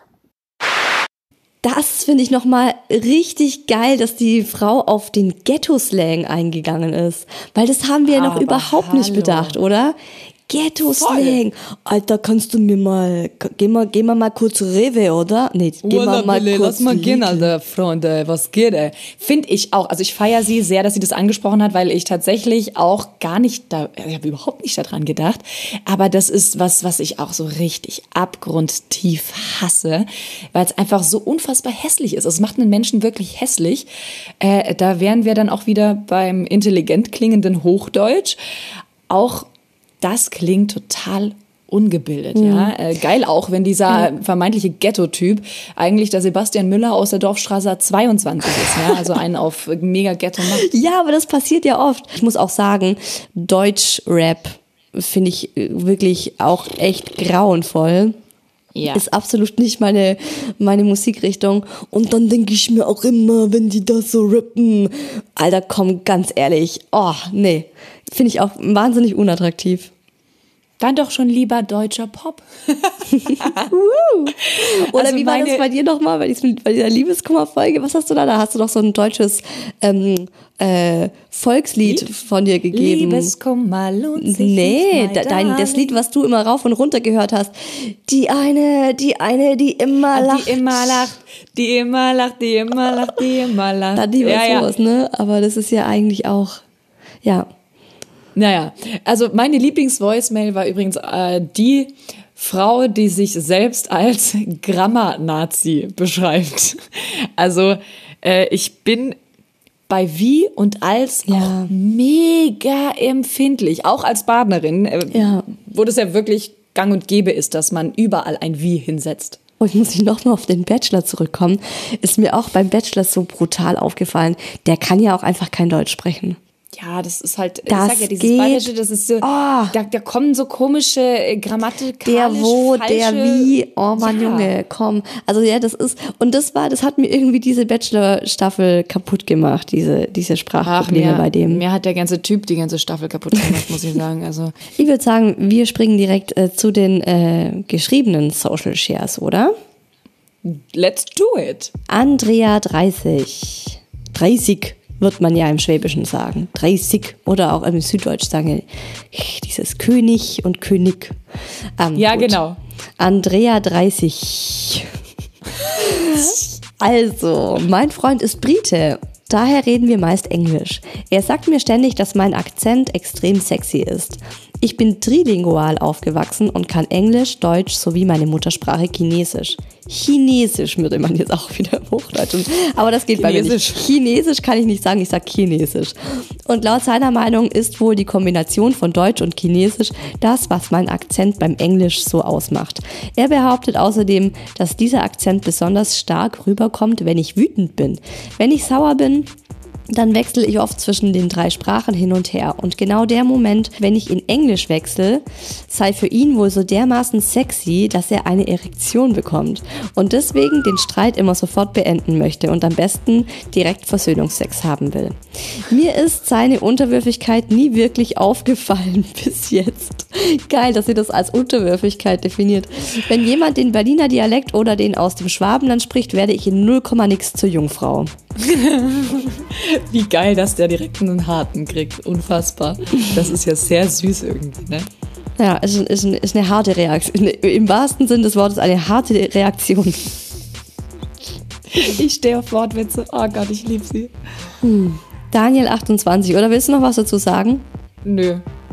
Speaker 2: Das finde ich nochmal richtig geil, dass die Frau auf den Ghetto-Slang eingegangen ist. Weil das haben wir ja noch
Speaker 3: Aber
Speaker 2: überhaupt
Speaker 3: hallo.
Speaker 2: nicht bedacht, oder? Ghetto-Slang. Alter, kannst du mir mal, gehen wir, gehen wir mal kurz Rewe, oder? Nee, gehen wir mal
Speaker 3: Wille,
Speaker 2: kurz
Speaker 3: lass mal gehen,
Speaker 2: Lidl.
Speaker 3: Alter, Freunde, was geht, ey? Finde ich auch. Also ich feiere sie sehr, dass sie das angesprochen hat, weil ich tatsächlich auch gar nicht, da, ich habe überhaupt nicht daran gedacht. Aber das ist was, was ich auch so richtig abgrundtief hasse, weil es einfach so unfassbar hässlich ist. Es macht einen Menschen wirklich hässlich. Äh, da wären wir dann auch wieder beim intelligent klingenden Hochdeutsch. Auch das klingt total ungebildet, mhm. ja. Äh, geil auch, wenn dieser mhm. vermeintliche Ghetto-Typ eigentlich der Sebastian Müller aus der Dorfstraße zweiundzwanzig ist, ja. Also einen auf mega Ghetto macht.
Speaker 2: Ja, aber das passiert ja oft. Ich muss auch sagen, Deutsch-Rap finde ich wirklich auch echt grauenvoll. Ja. Ist absolut nicht meine, meine Musikrichtung. Und dann denke ich mir auch immer, wenn die das so rappen, Alter, komm, ganz ehrlich, oh, nee. Finde ich auch wahnsinnig unattraktiv.
Speaker 3: Dann doch schon lieber deutscher Pop.
Speaker 2: Oder
Speaker 3: also
Speaker 2: wie war das bei dir nochmal, bei, bei dieser Liebeskummer-Folge? Was hast du da? Da hast du doch so ein deutsches ähm, äh, Volkslied Lied? von dir gegeben.
Speaker 3: Liebeskummer lohnt sich
Speaker 2: Nee,
Speaker 3: nicht,
Speaker 2: da, dein, das Lied, was du immer rauf und runter gehört hast. Die eine, die eine, die immer
Speaker 3: ah,
Speaker 2: lacht.
Speaker 3: Die immer lacht, die immer lacht, die immer lacht, die immer lacht.
Speaker 2: Da die
Speaker 3: ja,
Speaker 2: was
Speaker 3: ja.
Speaker 2: sowas, ne? Aber das ist ja eigentlich auch, ja.
Speaker 3: Naja, also meine Lieblings-Voicemail war übrigens äh, die Frau, die sich selbst als Grammar-Nazi beschreibt. Also äh, ich bin bei wie und als
Speaker 2: Ja.
Speaker 3: auch mega empfindlich. Auch als Partnerin, äh,
Speaker 2: Ja.
Speaker 3: wo das ja wirklich gang und gäbe ist, dass man überall ein wie hinsetzt.
Speaker 2: Und muss ich noch mal auf den Bachelor zurückkommen, ist mir auch beim Bachelor so brutal aufgefallen. Der kann ja auch einfach kein Deutsch sprechen.
Speaker 3: Ja, das ist halt,
Speaker 2: Das
Speaker 3: ich sag ja, dieses
Speaker 2: geht.
Speaker 3: Bayerische, das ist so,
Speaker 2: Oh.
Speaker 3: da, da kommen so komische, äh, grammatikalisch
Speaker 2: Der wo,
Speaker 3: falsche,
Speaker 2: der wie, oh Mann,
Speaker 3: ja.
Speaker 2: Junge, komm. Also ja, das ist, und das war, das hat mir irgendwie diese Bachelor-Staffel kaputt gemacht, diese, diese Sprachprobleme
Speaker 3: mir,
Speaker 2: bei dem.
Speaker 3: mir hat der ganze Typ die ganze Staffel kaputt gemacht, muss ich sagen. Also
Speaker 2: Ich würde sagen, wir springen direkt äh, zu den äh, geschriebenen Social Shares, oder?
Speaker 3: let's do it.
Speaker 2: Andrea dreißig. dreißig wird man ja im Schwäbischen sagen. dreißig oder auch im Süddeutsch sagen dieses König und König. Ähm,
Speaker 3: Ja,
Speaker 2: gut.
Speaker 3: genau.
Speaker 2: Andrea dreißig. Also, mein Freund ist Brite. Daher reden wir meist Englisch. Er sagt mir ständig, dass mein Akzent extrem sexy ist. Ich bin trilingual aufgewachsen und kann Englisch, Deutsch sowie meine Muttersprache Chinesisch. Chinesisch würde man jetzt auch wieder Hochdeutsch. Aber das geht bei mir nicht. Chinesisch kann ich nicht sagen, ich sage Chinesisch. Und laut seiner Meinung ist wohl die Kombination von Deutsch und Chinesisch das, was mein Akzent beim Englisch so ausmacht. Er behauptet außerdem, dass dieser Akzent besonders stark rüberkommt, wenn ich wütend bin. Wenn ich sauer bin, dann wechsle ich oft zwischen den drei Sprachen hin und her. Und genau der Moment, wenn ich in Englisch wechsle, sei für ihn wohl so dermaßen sexy, dass er eine Erektion bekommt. Und deswegen den Streit immer sofort beenden möchte und am besten direkt Versöhnungsex haben will. Mir ist seine Unterwürfigkeit nie wirklich aufgefallen bis jetzt. Geil, dass sie das als Unterwürfigkeit definiert. Wenn jemand den Berliner Dialekt oder den aus dem Schwabenland spricht, werde ich in null Komma nix zur Jungfrau.
Speaker 3: Wie geil, dass der direkt einen harten kriegt. Unfassbar. Das ist ja sehr süß irgendwie, ne?
Speaker 2: Ja, ist, ist, ist eine harte Reaktion. Im wahrsten Sinn des Wortes eine harte Reaktion.
Speaker 3: Ich stehe auf Wortwitze. Oh Gott, ich liebe sie.
Speaker 2: Hm. Daniel achtundzwanzig, oder willst du noch was dazu sagen?
Speaker 3: Nö.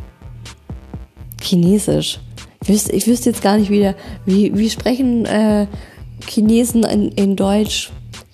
Speaker 2: Chinesisch. Ich wüsste, ich wüsste jetzt gar nicht wieder, wie, wie sprechen äh, Chinesen in, in Deutsch?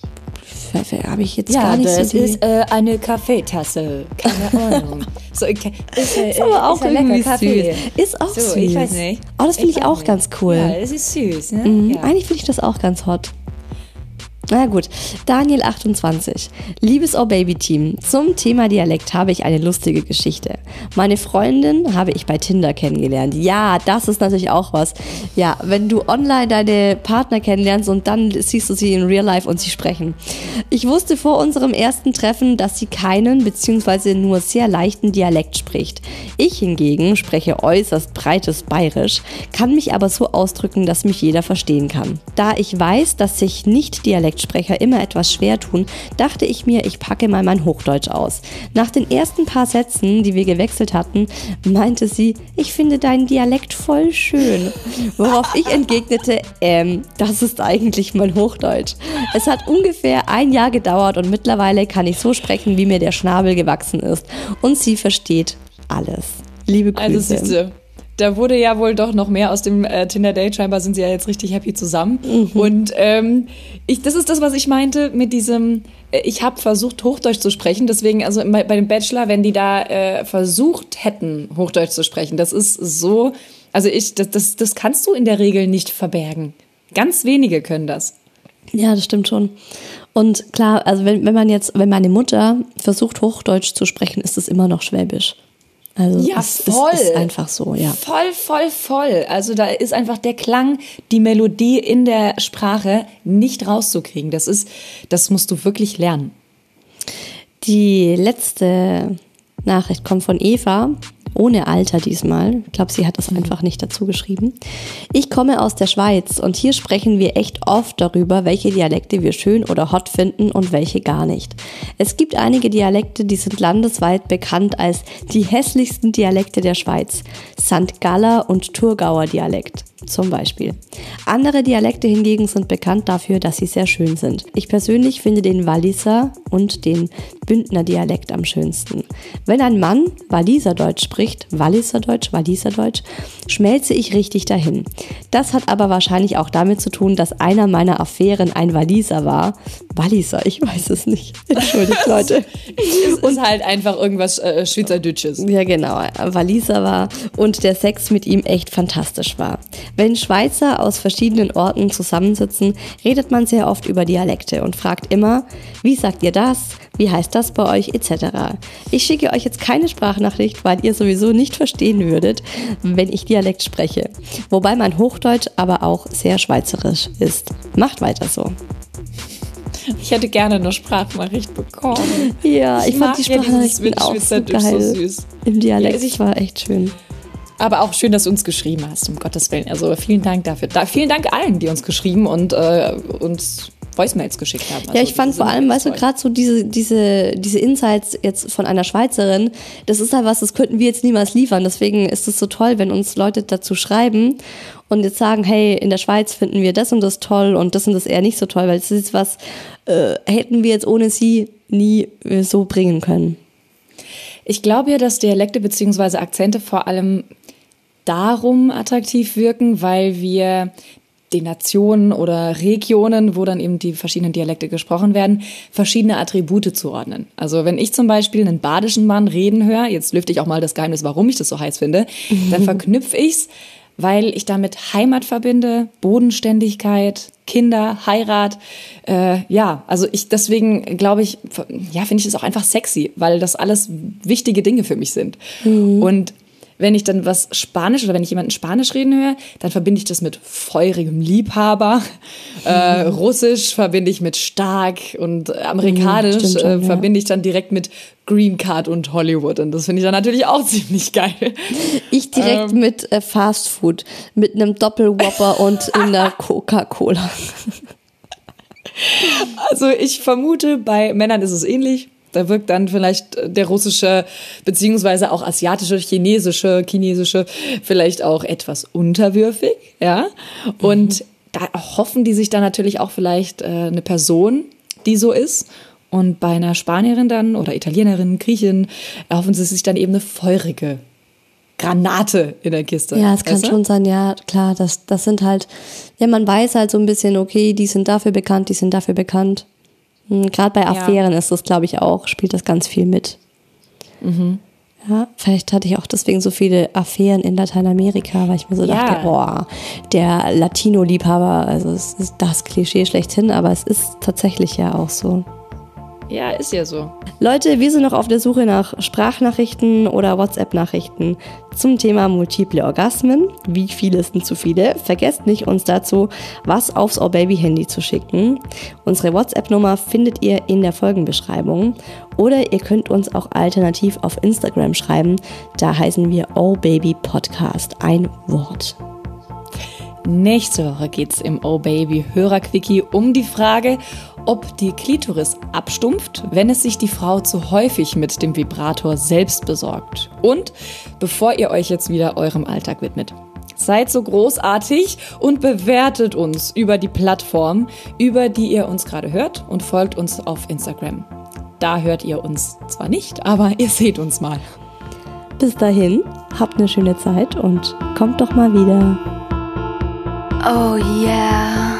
Speaker 2: Habe ich jetzt gar nicht so die...
Speaker 3: ist äh, eine Kaffeetasse. Keine Ahnung. So, ich, ist, äh,
Speaker 2: Ist aber auch
Speaker 3: ist ein
Speaker 2: irgendwie
Speaker 3: lecker Kaffee.
Speaker 2: süß. Ist auch
Speaker 3: So,
Speaker 2: süß.
Speaker 3: ich weiß nicht.
Speaker 2: Oh, das finde ich,
Speaker 3: Ich
Speaker 2: auch
Speaker 3: weiß
Speaker 2: ganz
Speaker 3: nicht.
Speaker 2: cool.
Speaker 3: Ja, das ist süß, ne?
Speaker 2: Mhm.
Speaker 3: Ja.
Speaker 2: Eigentlich finde ich das auch ganz hot. Na gut, Daniel achtundzwanzig. Liebes Oh Baby Team, zum Thema Dialekt habe ich eine lustige Geschichte. Meine Freundin habe ich bei Tinder kennengelernt. Ja, das ist natürlich auch was. Ja, wenn du online deine Partner kennenlernst und dann siehst du sie in Real Life und sie sprechen. Ich wusste vor unserem ersten Treffen, dass sie keinen bzw. nur sehr leichten Dialekt spricht. Ich hingegen spreche äußerst breites Bayerisch, kann mich aber so ausdrücken, dass mich jeder verstehen kann. Da ich weiß, dass sich nicht Dialekt Sprecher immer etwas schwer tun, dachte ich mir, ich packe mal mein Hochdeutsch aus. Nach den ersten paar Sätzen, die wir gewechselt hatten, meinte sie, ich finde deinen Dialekt voll schön. Worauf ich entgegnete, ähm, das ist eigentlich mein Hochdeutsch. Es hat ungefähr ein Jahr gedauert und mittlerweile kann ich so sprechen, wie mir der Schnabel gewachsen ist. Und sie versteht alles. Liebe Grüße.
Speaker 3: Also siehst du, da wurde ja wohl doch noch mehr aus dem äh, Tinder-Date. Scheinbar sind sie ja jetzt richtig happy zusammen. Mhm. Und ähm, ich, das ist das, was ich meinte mit diesem, äh, ich habe versucht, Hochdeutsch zu sprechen. Deswegen, also bei, bei dem Bachelor, wenn die da äh, versucht hätten, Hochdeutsch zu sprechen, das ist so, also ich, das, das, das kannst du in der Regel nicht verbergen. Ganz wenige können das.
Speaker 2: Ja, das stimmt schon. Und klar, also wenn, wenn man jetzt, wenn meine Mutter versucht, Hochdeutsch zu sprechen, ist es immer noch Schwäbisch. Also
Speaker 3: ja,
Speaker 2: es,
Speaker 3: voll.
Speaker 2: Es ist einfach so, ja.
Speaker 3: Voll, voll, voll. Also da ist einfach der Klang, die Melodie in der Sprache nicht rauszukriegen. Das ist, das musst du wirklich lernen.
Speaker 2: Die letzte Nachricht kommt von Eva, ohne Alter diesmal. Ich glaube, sie hat das einfach nicht dazu geschrieben. Ich komme aus der Schweiz und hier sprechen wir echt oft darüber, welche Dialekte wir schön oder hot finden und welche gar nicht. Es gibt einige Dialekte, die sind landesweit bekannt als die hässlichsten Dialekte der Schweiz. Sankt Galler und Thurgauer Dialekt. zum Beispiel. Andere Dialekte hingegen sind bekannt dafür, dass sie sehr schön sind. Ich persönlich finde den Walliser und den Bündner Dialekt am schönsten. Wenn ein Mann Walliserdeutsch spricht, Walliserdeutsch, Walliserdeutsch, schmelze ich richtig dahin. Das hat aber wahrscheinlich auch damit zu tun, dass einer meiner Affären ein Walliser war. Walliser, ich weiß es nicht. Entschuldigt, Leute.
Speaker 3: Es ist halt einfach irgendwas äh, Schweizerdeutsches.
Speaker 2: Ja, genau. Walliser war und der Sex mit ihm echt fantastisch war. Wenn Schweizer aus verschiedenen Orten zusammensitzen, redet man sehr oft über Dialekte und fragt immer, wie sagt ihr das, wie heißt das bei euch, et cetera. Ich schicke euch jetzt keine Sprachnachricht, weil ihr sowieso nicht verstehen würdet, wenn ich Dialekt spreche. Wobei mein Hochdeutsch aber auch sehr schweizerisch ist. Macht weiter so.
Speaker 3: Ich hätte gerne eine Sprachnachricht bekommen.
Speaker 2: Ja, ich, ich fand die Sprachnachrichten
Speaker 3: ja
Speaker 2: auch so geil. So süß. Im Dialekt, ja, ich, war echt schön.
Speaker 3: Aber auch schön, dass du uns geschrieben hast, um Gottes Willen. Also vielen Dank dafür. Da, vielen Dank allen, die uns geschrieben und äh, uns Voicemails geschickt haben. Also
Speaker 2: ja, ich fand vor allem, weißt du, gerade so diese, diese, diese Insights jetzt von einer Schweizerin, das ist halt was, das könnten wir jetzt niemals liefern. Deswegen ist es so toll, wenn uns Leute dazu schreiben und jetzt sagen, hey, in der Schweiz finden wir das und das toll und das und das eher nicht so toll, weil das ist was, äh, hätten wir jetzt ohne sie nie äh, so bringen können.
Speaker 3: Ich glaube ja, dass Dialekte bzw. Akzente vor allem darum attraktiv wirken, weil wir den Nationen oder Regionen, wo dann eben die verschiedenen Dialekte gesprochen werden, verschiedene Attribute zuordnen. Also wenn ich zum Beispiel einen badischen Mann reden höre, jetzt lüfte ich auch mal das Geheimnis, warum ich das so heiß finde, dann verknüpfe ich's, weil ich damit Heimat verbinde, Bodenständigkeit, Kinder, Heirat. Äh, ja, also ich deswegen glaube ich, ja, finde ich es auch einfach sexy, weil das alles wichtige Dinge für mich sind. Mhm. Und wenn ich dann was Spanisch oder wenn ich jemanden Spanisch reden höre, dann verbinde ich das mit feurigem Liebhaber. Mhm. Äh, Russisch verbinde ich mit stark und amerikanisch mhm, schon, äh, verbinde ja. ich dann direkt mit Green Card und Hollywood. Und das finde ich dann natürlich auch ziemlich geil.
Speaker 2: Ich direkt ähm, mit äh, Fast Food, mit einem Doppelwhopper und in der Coca-Cola.
Speaker 3: Also ich vermute, bei Männern ist es ähnlich. Da wirkt dann vielleicht der russische, beziehungsweise auch asiatische, chinesische, chinesische vielleicht auch etwas unterwürfig, ja. Und mhm. da hoffen die sich dann natürlich auch vielleicht äh, eine Person, die so ist. Und bei einer Spanierin dann oder Italienerin, Griechin, erhoffen sie sich dann eben eine feurige Granate in der Kiste.
Speaker 2: Ja, es kann weißt du? schon sein, ja, klar. Das, das sind halt, ja, man weiß halt so ein bisschen, okay, die sind dafür bekannt, die sind dafür bekannt. Gerade bei Affären ja. ist das, glaube ich, auch, spielt das ganz viel mit. Mhm. Ja, vielleicht hatte ich auch deswegen so viele Affären in Lateinamerika, weil ich mir so ja. dachte, boah, der Latino-Liebhaber, also es ist das Klischee schlechthin, aber es ist tatsächlich ja auch so.
Speaker 3: Ja, ist ja so.
Speaker 2: Leute, wir sind noch auf der Suche nach Sprachnachrichten oder WhatsApp-Nachrichten zum Thema multiple Orgasmen. Wie viele sind zu viele? Vergesst nicht, uns dazu was aufs Oh Baby Handy zu schicken. Unsere WhatsApp-Nummer findet ihr in der Folgenbeschreibung. Oder ihr könnt uns auch alternativ auf Instagram schreiben. Da heißen wir Oh Baby Podcast. Ein Wort.
Speaker 3: Nächste Woche geht's im Oh Baby Hörerquickie um die Frage, ob die Klitoris abstumpft, wenn es sich die Frau zu häufig mit dem Vibrator selbst besorgt. Und bevor ihr euch jetzt wieder eurem Alltag widmet, seid so großartig und bewertet uns über die Plattform, über die ihr uns gerade hört, und folgt uns auf Instagram. Da hört ihr uns zwar nicht, aber ihr seht uns mal.
Speaker 2: Bis dahin, habt eine schöne Zeit und kommt doch mal wieder.
Speaker 5: Oh yeah.